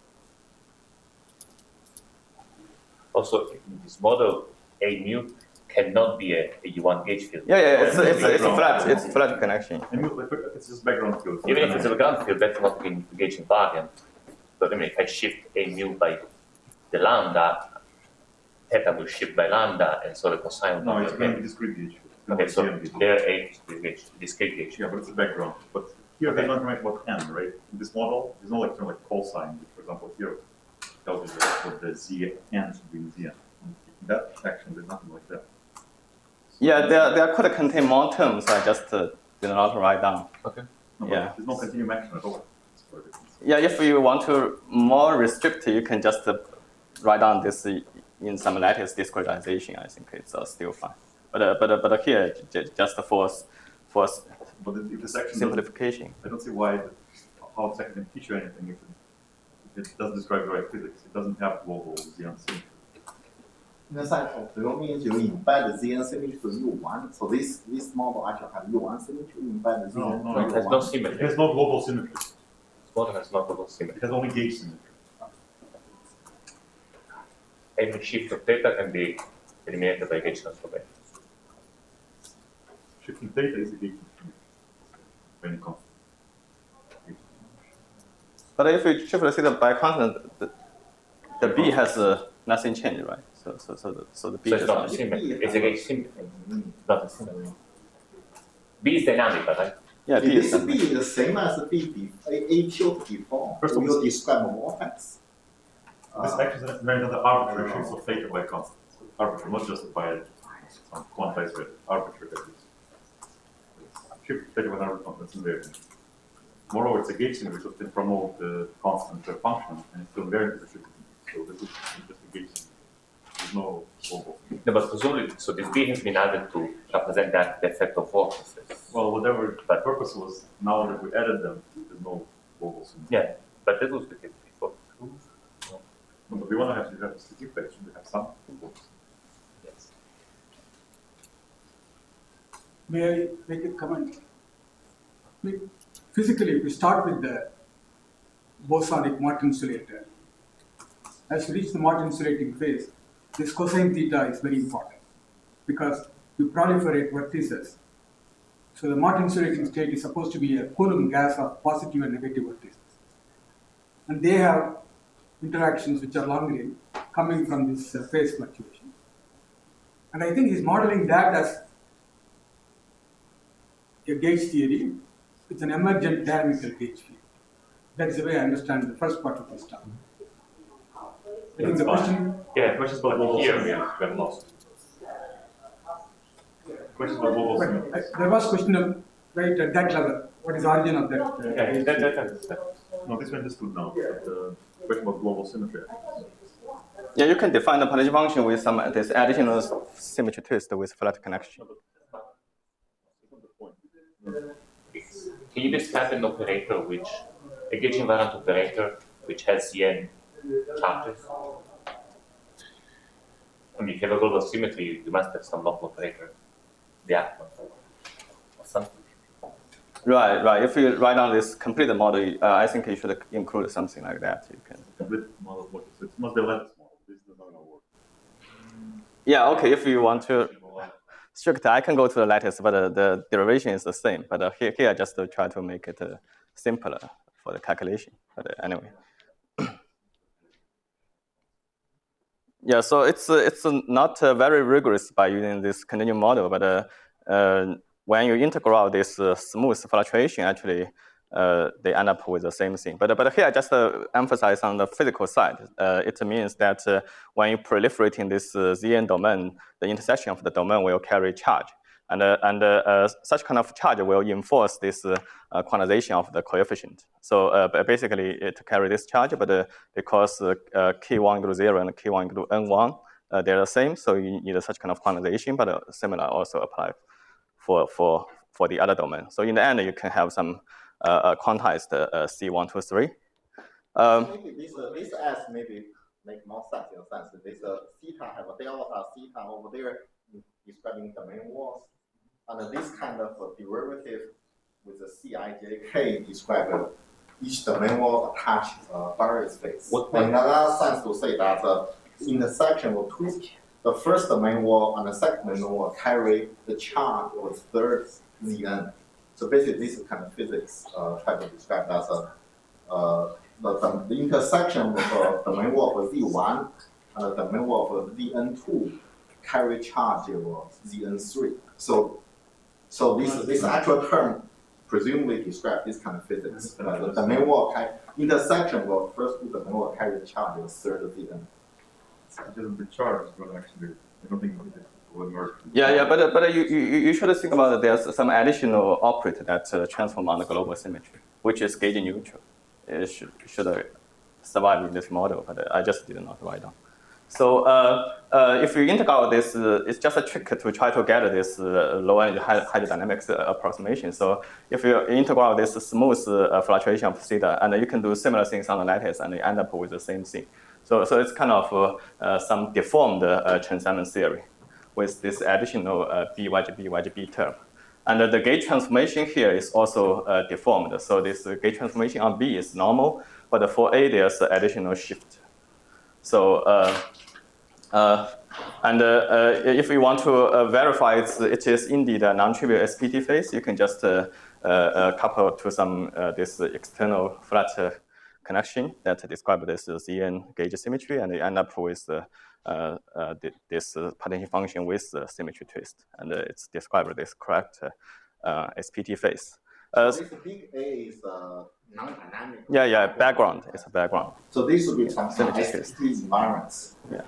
Also, in this model, A mu cannot be a U1 gauge field.
Yeah. It's a flat connection.
It's just background field.
Even if it's a background field, that's not being gauge invariant. But I mean, if I shift A mu by the lambda, theta will shift by lambda, and so the cosine will
No,
be
it's going to be discrete gauge.
Okay, so there A discrete gauge.
Yeah, but it's a background. But here there's no information about n, right? In this model, there's no term like cosine, which, for example, here tells you what the Zn should be in Zn. In that action, there's nothing like that.
Yeah, there could contain more terms. I just did not write down.
Okay.
No,
Yeah.
There's no continuum action at all.
Yeah, if you want to more restrict, you can just write down this in some lattice discretization. I think it's still fine. But here, just for
But if this action
simplification.
I don't see how it's actually can teach you anything if it doesn't describe direct physics. It doesn't have global Zn symmetry.
Inside of the means you embed Zn symmetry to U1. So this model actually has U1 symmetry embed Zn.
No,
It has no
it
symmetry.
has no global symmetry.
This model has no global
It
symmetry.
has only gauge symmetry.
Every shift of theta can be eliminated by gauge transformation.
Shifting theta is a gauge symmetry when it comes.
But if you shift the theta by constant, the B has nothing changed, right? So the B
So it's
does
not a
not.
symmetry. It's a gauge symmetry. Not a symmetry. B is dynamic, right?
Yeah, B is
This B
something.
is the same as the B A tilde before.
First of all,
You describe a vortex.
This actually is very another arbitrary shifts of theta by constant. So arbitrary, not just by some quantized value. Arbitrary values. Shift theta by arbitrary constants invariant. Moreover, it's a gauge symmetry which can promote the constant function and it's still invariant to the shifting. So this is just a gauge symmetry. There's no global.
No, but presumably, so this B has been added to represent that the effect of vortices.
Well, whatever the purpose was, now that we added them, there's no global symmetry.
Yeah, but that was the case before.
But we want to have a sticky place, we have some global symmetry.
Yes.
May I make a comment? Physically, if we start with the bosonic Martin insulator, as you reach the Martin insulating phase, this cosine theta is very important because you proliferate vortices. So the Martin insulating state is supposed to be a Coulomb gas of positive and negative vortices. And they have interactions which are long range coming from this phase fluctuation. And I think he's modeling that as a gauge theory. It's an emergent dynamical gauge field. That is the way I understand the first part of this talk. I think the question.
Yeah, questions about global
Here
symmetry.
we have lost.
Questions about global symmetry.
But there was question of, right, at that level, what is the origin of that?
Yeah, that.
No, this one just stood now. The question about global symmetry.
Yeah, you can define the partition function with some this additional symmetry twist with flat connection.
Can you describe an operator which, a gauge invariant operator which has N charges? I mean, if you have a global symmetry, you must have some local operator, the atom or something.
Right. If you write down this complete model, I think you should include something like that. You can.
Complete model of what it must be a lattice model. This does not work.
Yeah. Okay. If you want to strict, I can go to the lattice, but the derivation is the same. But here I just try to make it simpler for the calculation. But anyway. Yeah, so it's not very rigorous by using this continuum model, but when you integrate this smooth fluctuation, actually they end up with the same thing. But here I just emphasize on the physical side. It means that when you proliferate in this Zn domain, the intersection of the domain will carry charge. And such kind of charge will enforce this quantization of the coefficient. So basically, it carries this charge, but because k1 equal to 0 and k1 equal to n1, they're the same. So you need such kind of quantization, but similar also apply for the other domain. So in the end, you can have some quantized C1, 2, 3.
Maybe this S maybe make more sense in a sense. This theta have a delta theta over there describing domain walls. And this kind of derivative with the Cij describe each domain wall attached barrier space. In another sense to say that intersection of two, the first domain wall and the second domain wall carry the charge of the third Zn. So basically this is kind of physics try to describe that the intersection of the domain wall of Z1 and the domain wall of Zn2 carry charge of Zn3. So this actual term presumably describes this kind of physics. The domain wall intersection of first two domain wall carry the charge of the third Zn.
The charge is going to actually, I don't think it will merge.
Yeah, but you should think about that there's some additional operator that transform on the global symmetry, which is gauge neutral. It should survive in this model, but I just did not write down. So if you integrate this, it's just a trick to try to get this low energy hydrodynamics approximation. So if you integrate this smooth fluctuation of theta, and you can do similar things on the lattice, and you end up with the same thing. So it's kind of some deformed transcendent theory with this additional BYGB term. And the gauge transformation here is also deformed. So this gauge transformation on B is normal, but for A there's additional shift. So if you want to verify it is indeed a non-trivial SPT phase, you can just couple to some this external flat connection that describe this ZN gauge symmetry, and you end up with this potential function with the symmetry twist, and it's described this correct SPT phase.
This big A is non-dynamic.
Yeah, background. It's a background.
So this would be some SPT environments.
Yeah.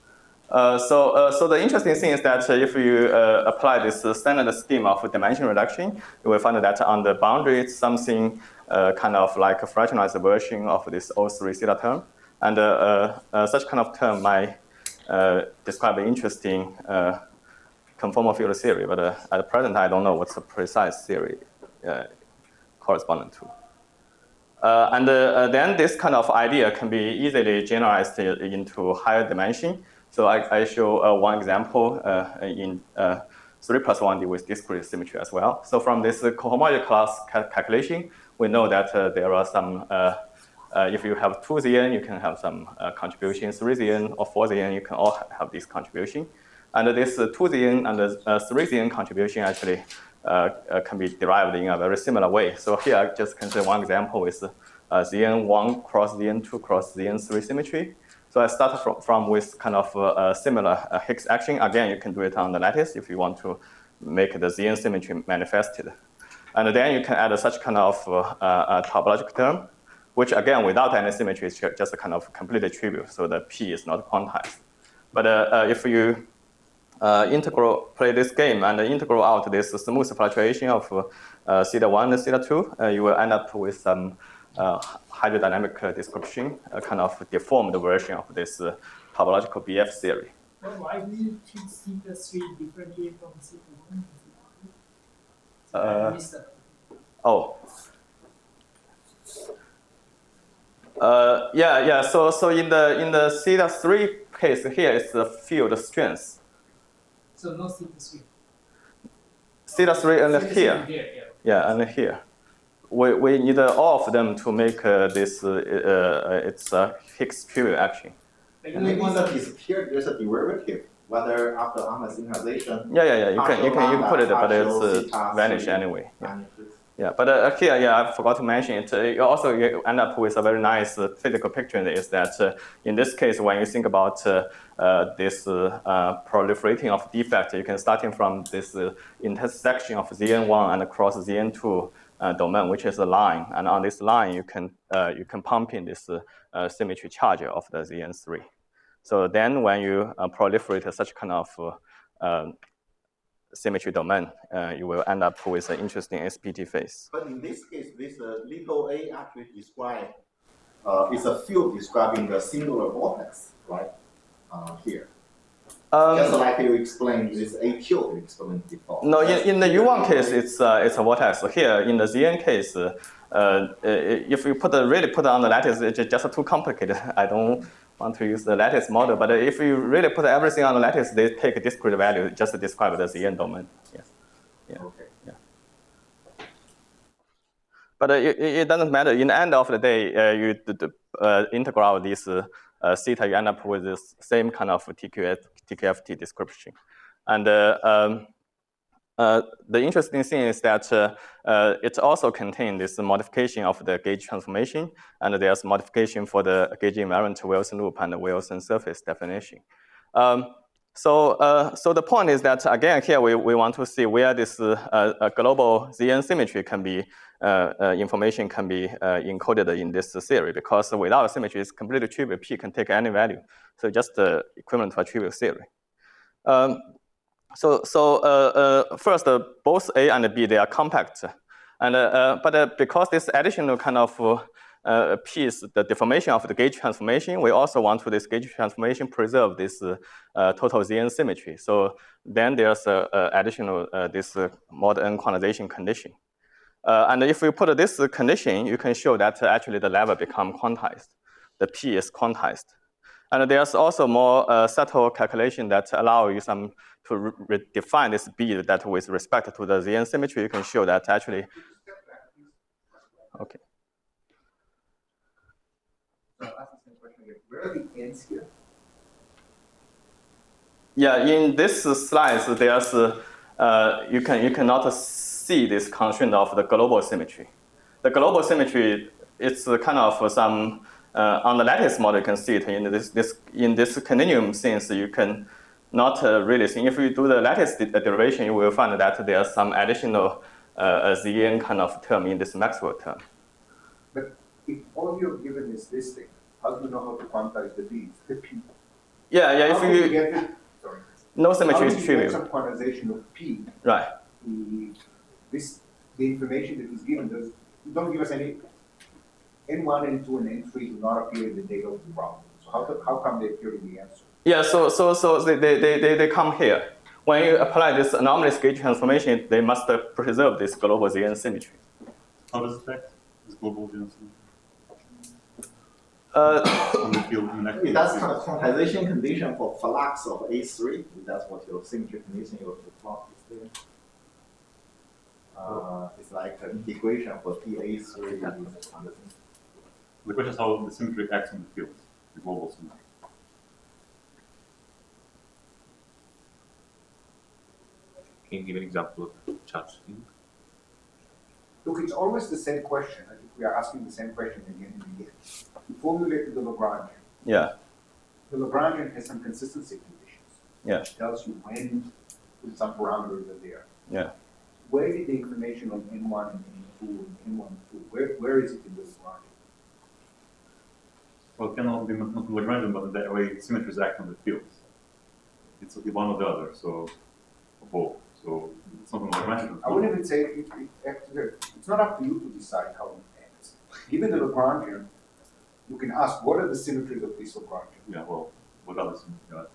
So the interesting thing is that if you apply this standard scheme of dimension reduction, you will find that on the boundary it's something kind of like a fractionalized version of this O3 theta term, and such kind of term might describe an interesting conformal field theory, but at present I don't know what's the precise theory corresponding to. Then this kind of idea can be easily generalized into higher dimension. So I show one example in 3+1D with discrete symmetry as well. So from this cohomology class calculation, we know that there are some, if you have 2 ZN, you can have some contribution, 3 ZN or 4 ZN, you can all have this contribution. And this 2 ZN and 3 ZN contribution actually can be derived in a very similar way. So here I just consider one example with ZN1 cross ZN2 cross ZN3 symmetry. So I start from with kind of a similar Higgs action. Again, you can do it on the lattice if you want to make the ZN symmetry manifested. And then you can add such kind of topological term, which again, without any symmetry, is just a kind of completely trivial. So the P is not quantized. But if you play this game and integral out this smooth fluctuation of theta 1 and theta 2, you will end up with some hydrodynamic description, a kind of deformed version of this topological BF theory.
Well, why do you treat theta 3 differently from theta 1?
Yeah. So in the theta 3 case here is the field strength.
So no theta 3.
Theta 3 and here.
Yeah,
and here. We need all of them to make this it's a Higgs trivial action.
And the one that disappeared, there's a derivative, whether after amortization.
Yeah. You can put it, but it's vanish anyway. Yeah, but here, I forgot to mention it. You also end up with a very nice physical picture. Is that in this case, when you think about this proliferating of defect, you can starting from this intersection of ZN1 and across ZN2 domain, which is a line, and on this line you can pump in this symmetry charge of the ZN3. So then, when you proliferate such kind of symmetry domain, you will end up with an interesting SPT phase.
But in this case, this little a actually describe is a field describing the singular vortex, right? Here. Just like you explained this AQ you explained before.
No, in the U1 case, it's a vortex. Here, in the ZN case, if you really put it on the lattice, it's just too complicated. I don't want to use the lattice model, but if you really put everything on the lattice, they take a discrete value just to describe the ZN domain. Yes. Yeah.
Okay.
Yeah. But it doesn't matter. In the end of the day, you integrate this theta, you end up with this same kind of TQFT description. And the interesting thing is that it also contains this modification of the gauge transformation, and there's modification for the gauge invariant Wilson loop and the Wilson surface definition. So the point is that, again, here we want to see where this global ZN symmetry can be, information can be encoded in this theory, because without symmetry, it's completely trivial. P can take any value. So just equivalent to a trivial theory. First, both A and B, they are compact. And, but because this additional kind of piece, the deformation of the gauge transformation, we also want to this gauge transformation preserve this total ZN symmetry. So then there's additional this mod n quantization condition. And if we put this condition, you can show that actually the level become quantized. The P is quantized. And there's also more subtle calculation that allow you to redefine this B that with respect to the ZN symmetry, you can show that actually. Okay.
I'll ask the same question again. Where are the ends here?
Yeah, in this slides, there's you cannot see this constraint of the global symmetry. The global symmetry, it's kind of some on the lattice model. You can see it in this continuum sense. You can not really see. If you do the lattice derivation, you will find that there's some additional Zn kind of term in this Maxwell term.
But if all you're given is this thing, how do you know how to quantize the B? The P.
Yeah. If
how
you
get it? Sorry.
No symmetry
is
is trivial.
Some quantization of P.
Right.
The information that is given don't give us any. N1, N2, and N3 do not appear in the data of the problem. So how come they appear in the answer?
Yeah. So they come here. When you apply this anomalous gauge transformation, they must preserve this global ZN symmetry.
How does it affect this global ZN symmetry?
That's kind of quantization condition for flux of A3. That's what your symmetry condition your plot is there. It's like an equation for PA3.
The question is how the symmetry acts on the fields, the global symmetry.
Can you give an example of charge field?
Look, it's always the same question. I think we are asking the same question again and again. You formulated the Lagrangian.
Yeah.
The Lagrangian has some consistency conditions.
Yeah.
It tells you when some parameters are there.
Yeah.
Where did the information on N1 and N2 and N1 and 2, where is it in the Lagrangian?
Well, it cannot be not Lagrangian, but the way symmetries act on the fields. It's one or the other, so both. So it's not Lagrangian.
I wouldn't even say it's not up to you to decide how it acts. Given the Lagrangian, you can ask what are the symmetries of this Lagrangian.
Yeah, well, what are the symmetries?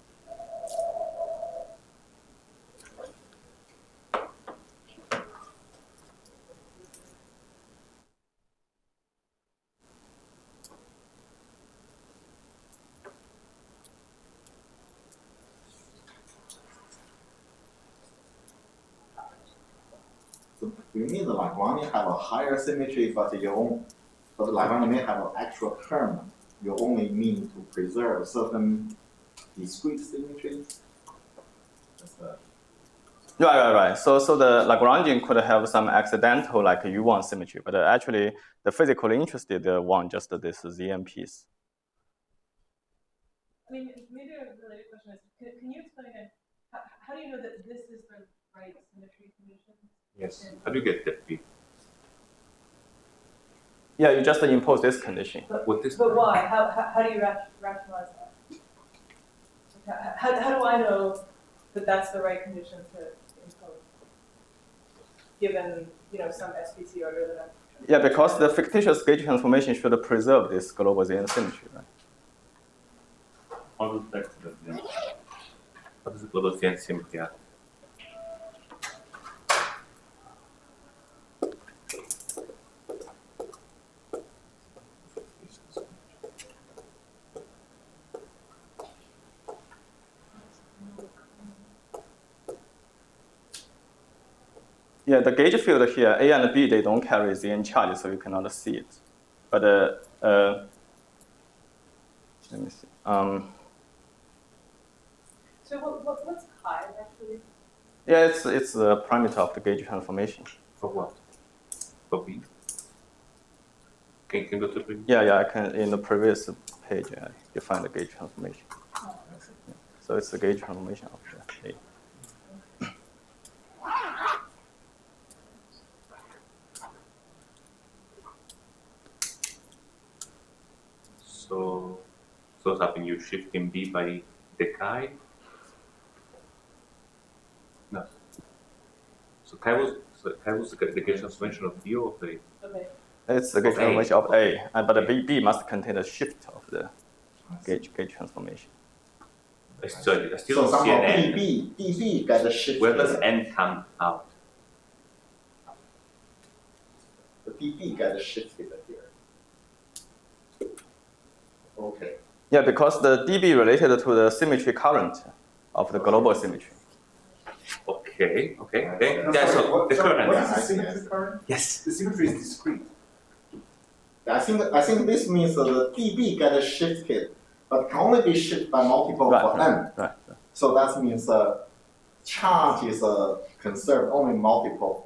So you mean the Lagrangian have a higher symmetry, but the Lagrangian may have an actual term. You only mean to preserve certain discrete symmetries.
Right. So the Lagrangian could have some accidental like U1 symmetry, but actually the physically interested one just this ZN piece.
I mean, maybe a related question is, can you explain again, how do you know that this is the right symmetry condition?
Yes. How do you get that P?
Yeah, you just impose this condition.
But why? How do you rationalize that? How do I know that that's the right condition to impose, given some SPC order that I'm...
Yeah, because the fictitious gauge transformation should preserve this global ZN symmetry, right?
How does that affect that? Yeah.
What is the global ZN symmetry?
Yeah, the gauge field here, A and B, they don't carry ZN charge, so you cannot see it. But let me see.
So what's chi actually?
Yeah, it's a parameter of the gauge transformation.
For what? For B? Can you go to B?
Yeah, I can. In the previous page, I defined the gauge transformation.
Oh, I see.
Yeah. So it's the gauge transformation of the A.
So what's happening? You shift in B by the chi? No. So chi was the gauge transformation of B of A.
Okay.
It's the gauge
Of A.
transformation of A, but the B must contain a shift of the gauge transformation.
So I still
So
don't see
somehow
an N.
DB get shifted.
Where does N come out?
The DB get shifted here. Okay.
Yeah, because the dB related to the symmetry current of the global symmetry.
Okay.
No,
Yeah,
sorry,
so
what
the
is
current.
the symmetry current?
Yes.
The symmetry is discrete.
I think this means that the DB get shifted, but can only be shifted by multiple for N.
Right.
So that means charge is conserved only multiple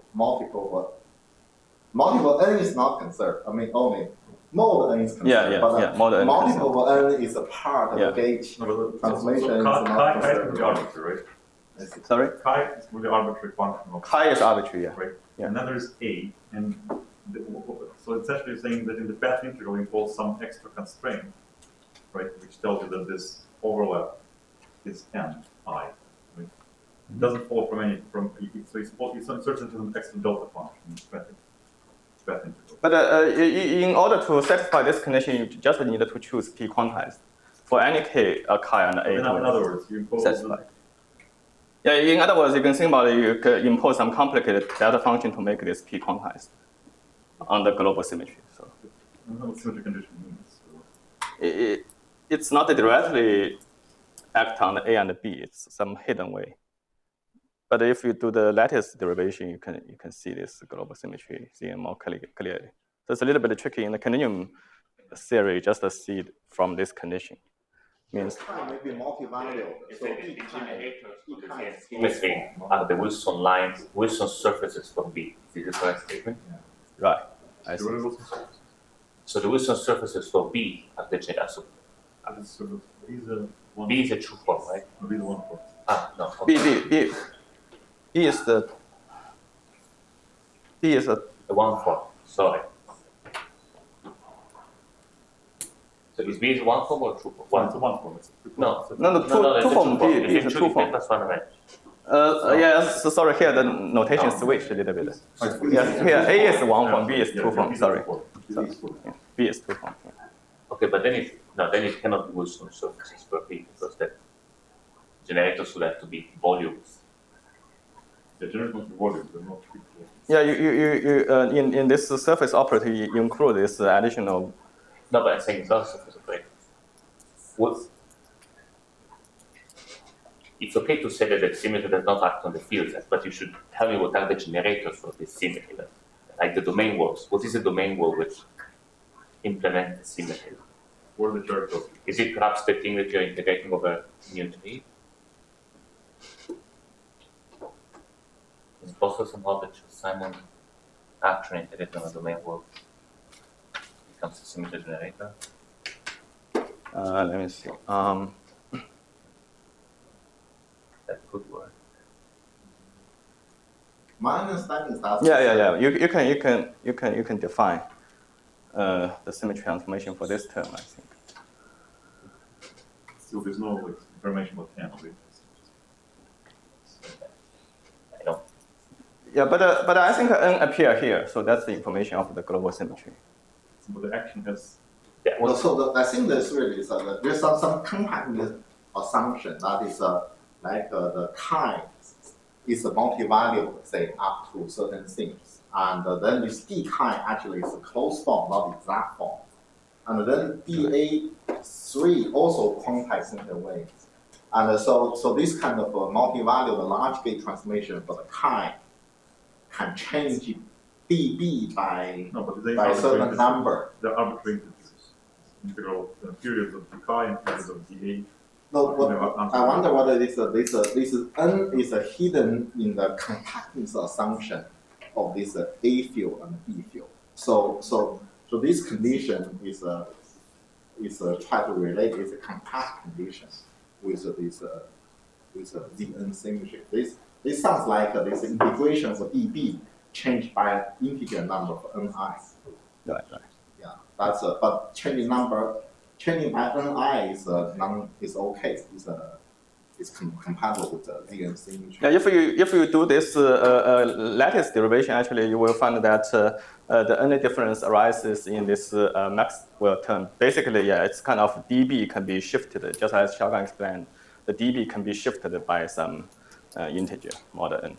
N is not conserved. I mean only mode N is conserved. But
mode N
multiple N is a part of the gauge transformation is not
Chi is
conserved.
the arbitrary, right?
Sorry?
Chi is the arbitrary function of
Chi is arbitrary, yeah.
right?
Yeah.
And then there's A, and so it's essentially saying that in the path integral involves some extra constraint, right, which tells you that this overlap is n I. Right? It doesn't follow from any so it's inserted into an extra delta function in path integral.
But in order to satisfy this condition, you just need to choose P quantized. For any K, Chi and A.
In other words, you impose
satisfied. Yeah, in other words, you can think about it, you could impose some complicated delta function to make this P quantized on the global symmetry. So
I don't know what symmetry condition means. So.
It's not directly act on the A and the B, it's some hidden way. But if you do the lattice derivation, you can see this global symmetry seen more clearly. So it's a little bit tricky in the continuum theory, just to see it from this condition. Means
Maybe multi-value. So
Symmetry are the Wilson lines, Wilson surfaces for B. Is this the correct statement?
right. I see.
So the Wilson surfaces for B are the so B is a true form, right?
B is one form.
No.
B is the
The one form. Sorry. So is B is one form or true form?
It's a one form.
No.
two form. B is a two form.
Plus one element.
Yes, so sorry, here the notation switched a little bit. Yes, here A is one form, B is two form, sorry. B is two form. Yeah.
Okay, but then it cannot be Wilson surfaces for B because that generators would have to be volumes.
The generators must be volumes, they're not free.
Yeah, you in this surface operator you include this additional.
No, but I'm saying it's not surface operator. It's okay to say that the symmetry does not act on the field set, but you should tell me what are the generators for this symmetry, like the domain walls. What is the domain wall which implements the symmetry?
Or the character.
Is it perhaps the thing that you're integrating over mu3? Is it possible somehow that Simon action integrated on a domain wall becomes a symmetry generator?
Let me see.
That could work.
My understanding is that.
Yeah. You can define the symmetry transformation for this term, I think.
Still, there's no information about n.
I don't.
Yeah, but I think N appear here, so that's the information of the global symmetry.
But the action has.
Yeah,
I think this really is there's some compactness assumption that is like the time is a multi-value, say up to certain things, and then this D time actually is a closed form, not exact form, and then DA3 also quantized in a way, and so this kind of multi-value, the large gate transformation for the time can change dB by a certain number.
The arbitrary integral periods of decay and periods of DA.
No, I wonder whether this N is hidden in the compactness assumption of this A field and B field. So this condition is try to relate this compact condition with this Zn symmetry. This sounds like this integration for dB changed by integer number for Ni.
Right.
Yeah, that's but changing by Ni is okay. is compatible with the Zn signature.
Yeah, if you do this lattice derivation, actually you will find that the only difference arises in this Maxwell term. Basically, yeah, it's kind of dB can be shifted, just as Xiaogang explained. The dB can be shifted by some integer mod n.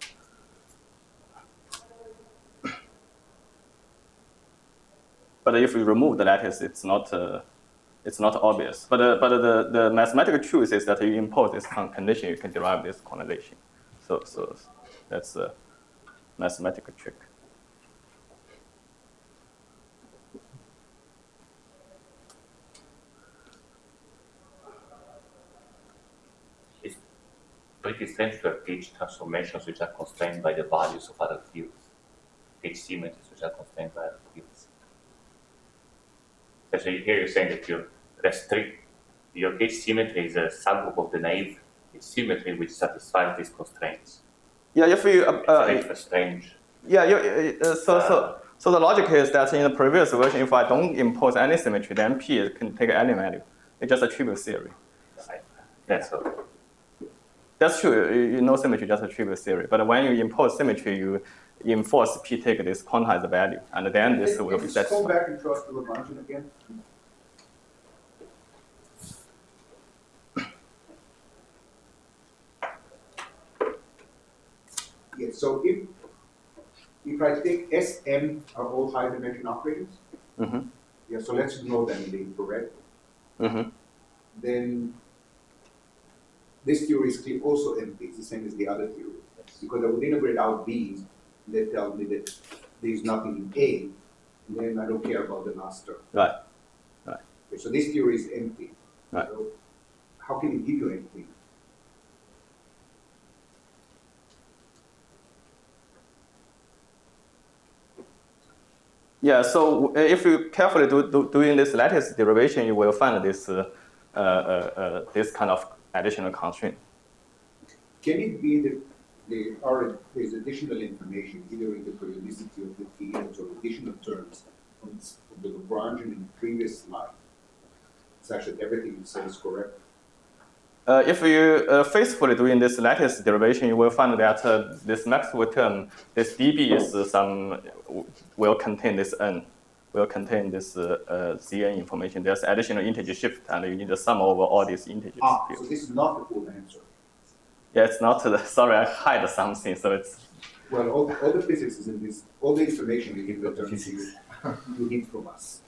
But if you remove the lattice, it's not obvious. But the mathematical truth is that you impose this condition, you can derive this correlation. So that's a mathematical trick.
It's pretty strange to have gauge transformations which are constrained by the values of other fields, gauge symmetries which are constrained by other fields. So here you're saying that you restrict your gauge symmetry is a subgroup of the naive gauge symmetry which satisfies these constraints.
Yeah, if you
it's strange.
Yeah, so the logic is that in the previous version, if I don't impose any symmetry, then P can take any value. It's just a trivial theory.
That's all.
That's true. You know symmetry just a trivial theory. But when you impose symmetry, you enforce P take this quantized value, and then this will be satisfied.
Go back and trust the Lagrangian again. Yeah, so if I take Sm are all high dimension operators, yeah, so let's ignore them in the infrared. Then this theory is also empty. It's the same as the other theory. Because I would integrate out B's, and that tells me that there's nothing in A, and then I don't care about the last term.
Right.
Okay, so this theory is empty.
Right.
So how can it give you anything?
Yeah, so if you carefully doing this lattice derivation, you will find this this kind of additional constraint.
Can it be that there's additional information, either in the periodicity of the fields or additional terms from the Lagrangian in the previous slide, such that everything you say is correct?
If you faithfully doing this lattice derivation, you will find that this Maxwell term, this dB is will contain this n, will contain this Zn information. There's additional integer shift, and you need to sum over all these integers.
So this is not the full answer.
Yeah, it's not. Sorry, I hide something, so it's.
Well, all the physics is in this. All the information you give the terms you need from us.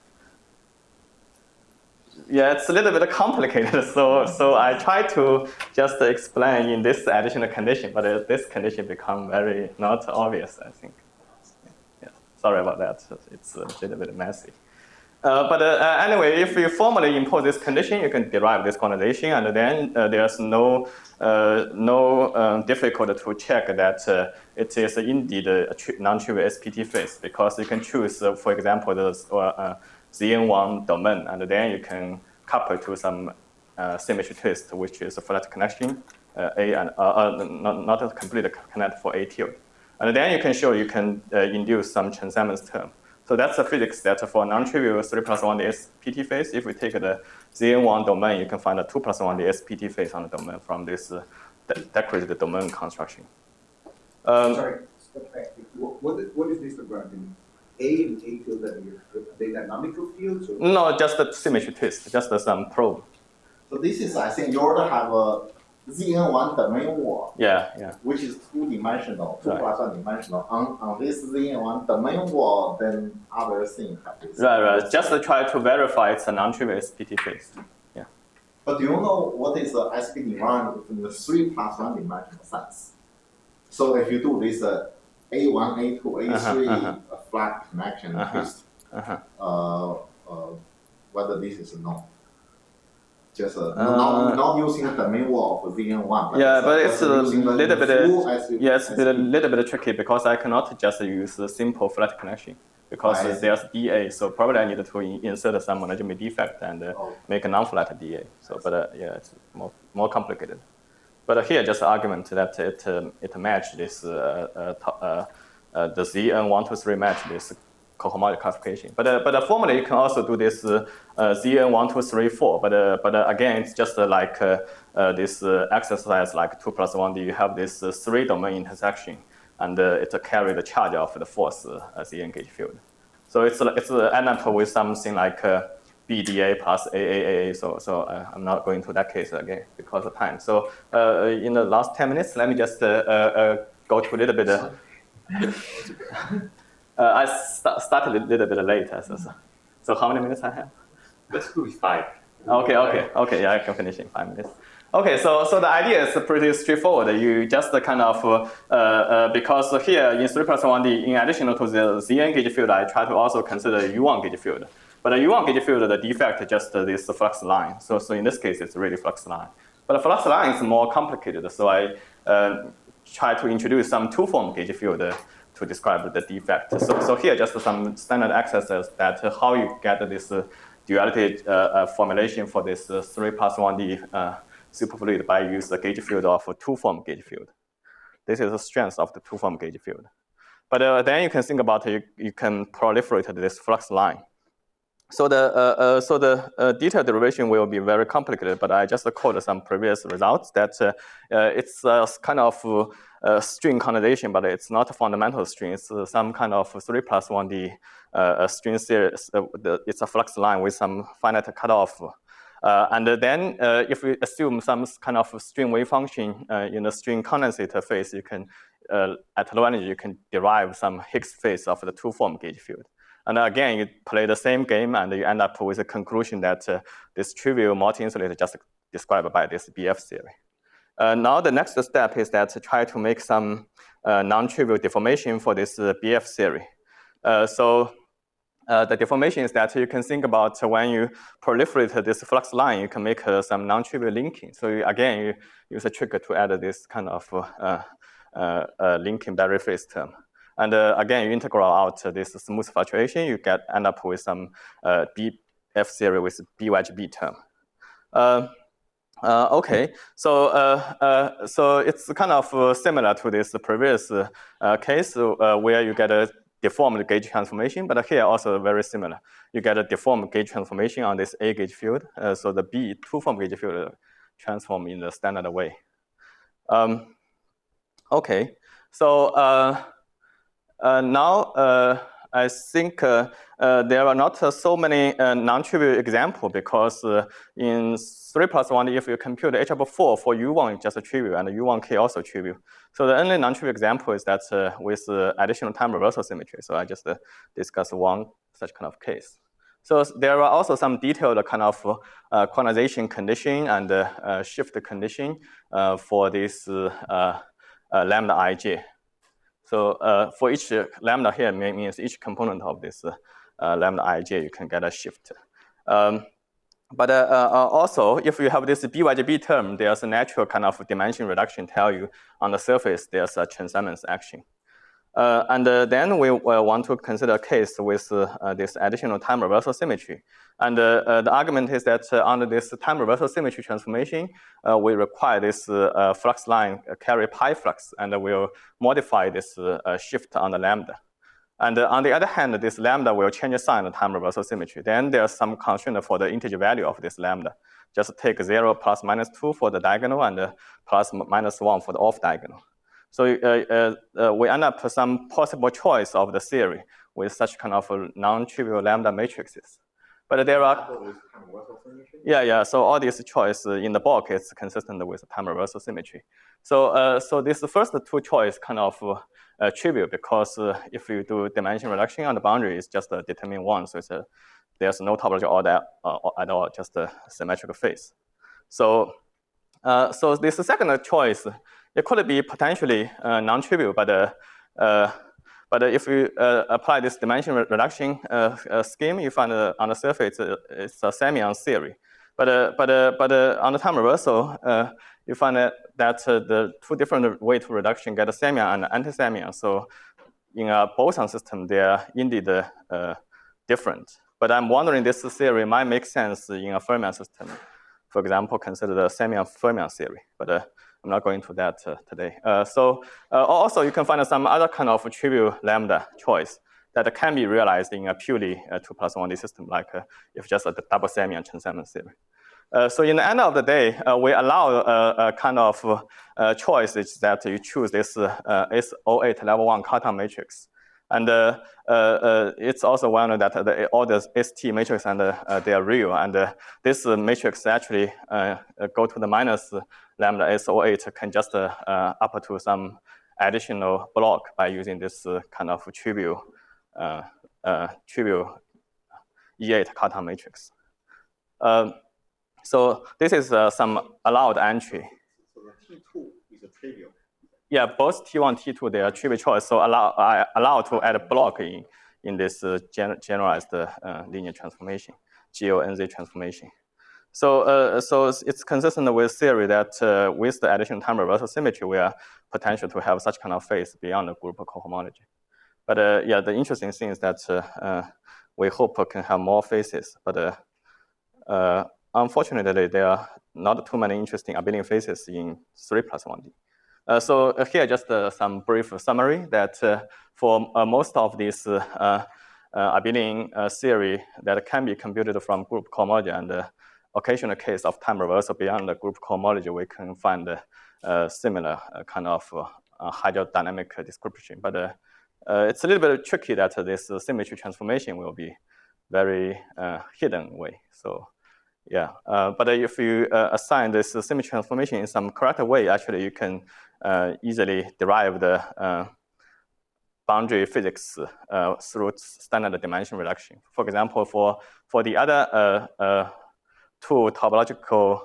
Yeah, it's a little bit complicated, so I try to just explain in this additional condition, but this condition become very not obvious, I think. Yeah, sorry about that. It's a little bit messy. But anyway, if you formally impose this condition, you can derive this quantization, and then there's no difficult to check that it is indeed a non-trivial SPT phase, because you can choose, for example, the Zn1 domain, and then you can couple to some symmetry twist, which is a flat connection, A and not a complete connect for A tilde. And then you can show you can induce some Chern-Simons term. So that's the physics that for non-trivial 3+1 SPT phase, if we take the Zn1 domain, you can find a 2+1 SPT phase on the domain from this decorated domain construction.
Sorry, step back. What is this Lagrangian? A and A tilde, are they dynamical fields? Or?
No, just a symmetry twist, just some probe.
So this is, I think, you already have a Zn1 domain wall, which is two-dimensional, 2+1 dimensional. On this Zn1 domain wall, then other things have this.
Right. Just to try to verify it's a non-trivial SPT phase. Yeah.
But do you know what is the SPT1 in the 3+1 dimensional sense? So if you do this A1, A2, A3 flat connection twist, whether this is known. Just not using the domain wall of Zn1.
But it's a little bit. It's a little bit tricky because I cannot just use the simple flat connection because there's DA. So probably I need to insert some management defect and make a non-flat DA. So, but it's more complicated. But here, just argument that it matched this the Zn1 to 3 match this cohomology classification. But formally, you can also do this Zn 1, 2, 3, 4. But again, it's just like this exercise like 2 plus 1D. You have this 3-domain intersection, and it carries the charge of the fourth Zn gauge field. So it's end up with something like BDA plus AAA. So I'm not going to that case again because of time. So in the last 10 minutes, let me just go to a little bit. I started a little bit late. So how many minutes I have?
Let's do 5.
Okay. Yeah, I can finish in 5 minutes. Okay, so the idea is pretty straightforward. You just kind of, because here in 3 plus 1D, in addition to the Zn gauge field, I try to also consider U1 gauge field. But the U1 gauge field, the defect is just this flux line. So in this case, it's really flux line. But the flux line is more complicated. So I try to introduce some two-form gauge field to describe the defect. So here, just some standard exercises that how you get this duality formulation for this 3 plus 1D superfluid by use the gauge field of a two-form gauge field. This is the strength of the two-form gauge field. But then you can think about you can proliferate this flux line. So the detailed derivation will be very complicated, but I just quoted some previous results that it's kind of string condensation, but it's not a fundamental string. It's some kind of 3 plus 1D string series. It's a flux line with some finite cutoff. And then if we assume some kind of string wave function in the string condensate phase, you can, at low energy, you can derive some Higgs phase of the two-form gauge field. And again, you play the same game, and you end up with a conclusion that this trivial multi-insulator just described by this BF theory. Now the next step is that to try to make some non-trivial deformation for this BF theory. The deformation is that you can think about when you proliferate this flux line, you can make some non-trivial linking. So you use a trick to add this kind of linking Berry phase term. And again, you integral out this smooth fluctuation, you end up with some BF theory with B wedge B term. Okay, so it's kind of similar to this previous case where you get a deformed gauge transformation, but here also very similar. You get a deformed gauge transformation on this A gauge field, so the B two-form gauge field transform in the standard way. Okay, so now I think there are not so many non-trivial examples because in 3 plus 1D, if you compute H of 4 for U1, it's just a trivial, and U1K also trivial. So the only non-trivial example is that with additional time reversal symmetry. So I just discussed one such kind of case. So there are also some detailed kind of quantization condition and shift condition for this lambda ij. So for each lambda here means each component of this lambda ij, you can get a shift. But also, if you have this BYGB term, there's a natural kind of dimension reduction tell you on the surface there's a transcendence action. And then we want to consider a case with this additional time reversal symmetry. And the argument is that under this time reversal symmetry transformation, we require this flux line carry pi flux, and we'll modify this shift on the lambda. And on the other hand, this lambda will change sign in time reversal symmetry. Then there's some constraint for the integer value of this lambda. Just take 0 plus minus 2 for the diagonal and plus minus 1 for the off diagonal. So we end up with some possible choice of the theory with such kind of non-trivial lambda matrices. But there are, so all these choice in the bulk is consistent with time reversal symmetry. So this first two choice kind of trivial because if you do dimension reduction on the boundary, it's just determine one. So there's no topology order at all, just a symmetrical phase. So this second choice, it could be potentially non-trivial, but if you apply this dimension reduction scheme, you find on the surface it's a semion theory. But on the time reversal, you find that the two different way to reduction get a semion and anti-semion. So in a boson system, they are indeed different. But I'm wondering this theory might make sense in a fermion system. For example, consider the semion fermion theory. But I'm not going to that today. Also, you can find some other kind of trivial lambda choice. that can be realized in a purely 2+1D system, like if just a double semi and Chen-Simons theory. So in the end of the day, we allow a kind of choice is that you choose this S08 level 1 Cartan matrix. And it's also well known that all the ST matrix and they are real. And this matrix actually go to the minus lambda S08 can just up to some additional block by using this kind of trivial E8 Cartan matrix. So this is some allowed entry.
So the T2 is a trivial.
Yeah, both T1 T2, they are trivial choice. So allow to add a block in this generalized linear transformation, GONZ transformation. So it's consistent with theory that with the additional time reversal symmetry, we are potential to have such kind of phase beyond the group cohomology. But yeah, the interesting thing is that we hope can have more phases, but unfortunately, there are not too many interesting abelian phases in 3+1D. So here, just some brief summary that for most of these abelian theory that can be computed from group cohomology and occasional case of time reversal beyond the group cohomology, we can find similar kind of hydrodynamic description. But it's a little bit tricky that this symmetry transformation will be very hidden way. So yeah, but if you assign this symmetry transformation in some correct way, actually you can easily derive the boundary physics through standard dimension reduction. For example, for the other two topological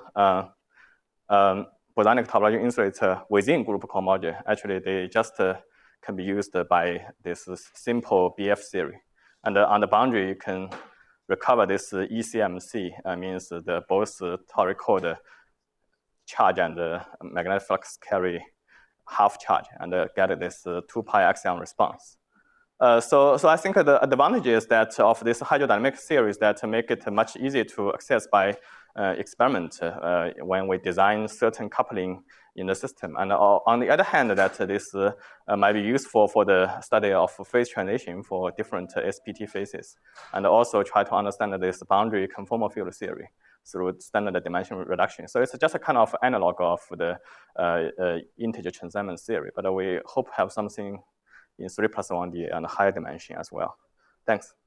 bosonic topological insulator within group cohomology, actually they just can be used by this simple BF theory. And on the boundary, you can recover this ECMC, means the both toric charge and magnetic flux carry half charge and get this 2 pi axion response. So I think the advantage is that of this hydrodynamic theories that make it much easier to access by experiment when we design certain coupling in the system. And on the other hand, that this might be useful for the study of phase transition for different SPT phases, and also try to understand this boundary conformal field theory through standard dimension reduction. So it's just a kind of analog of the integer Chen-Simons theory, but we hope have something in 3+1D and higher dimension as well. Thanks.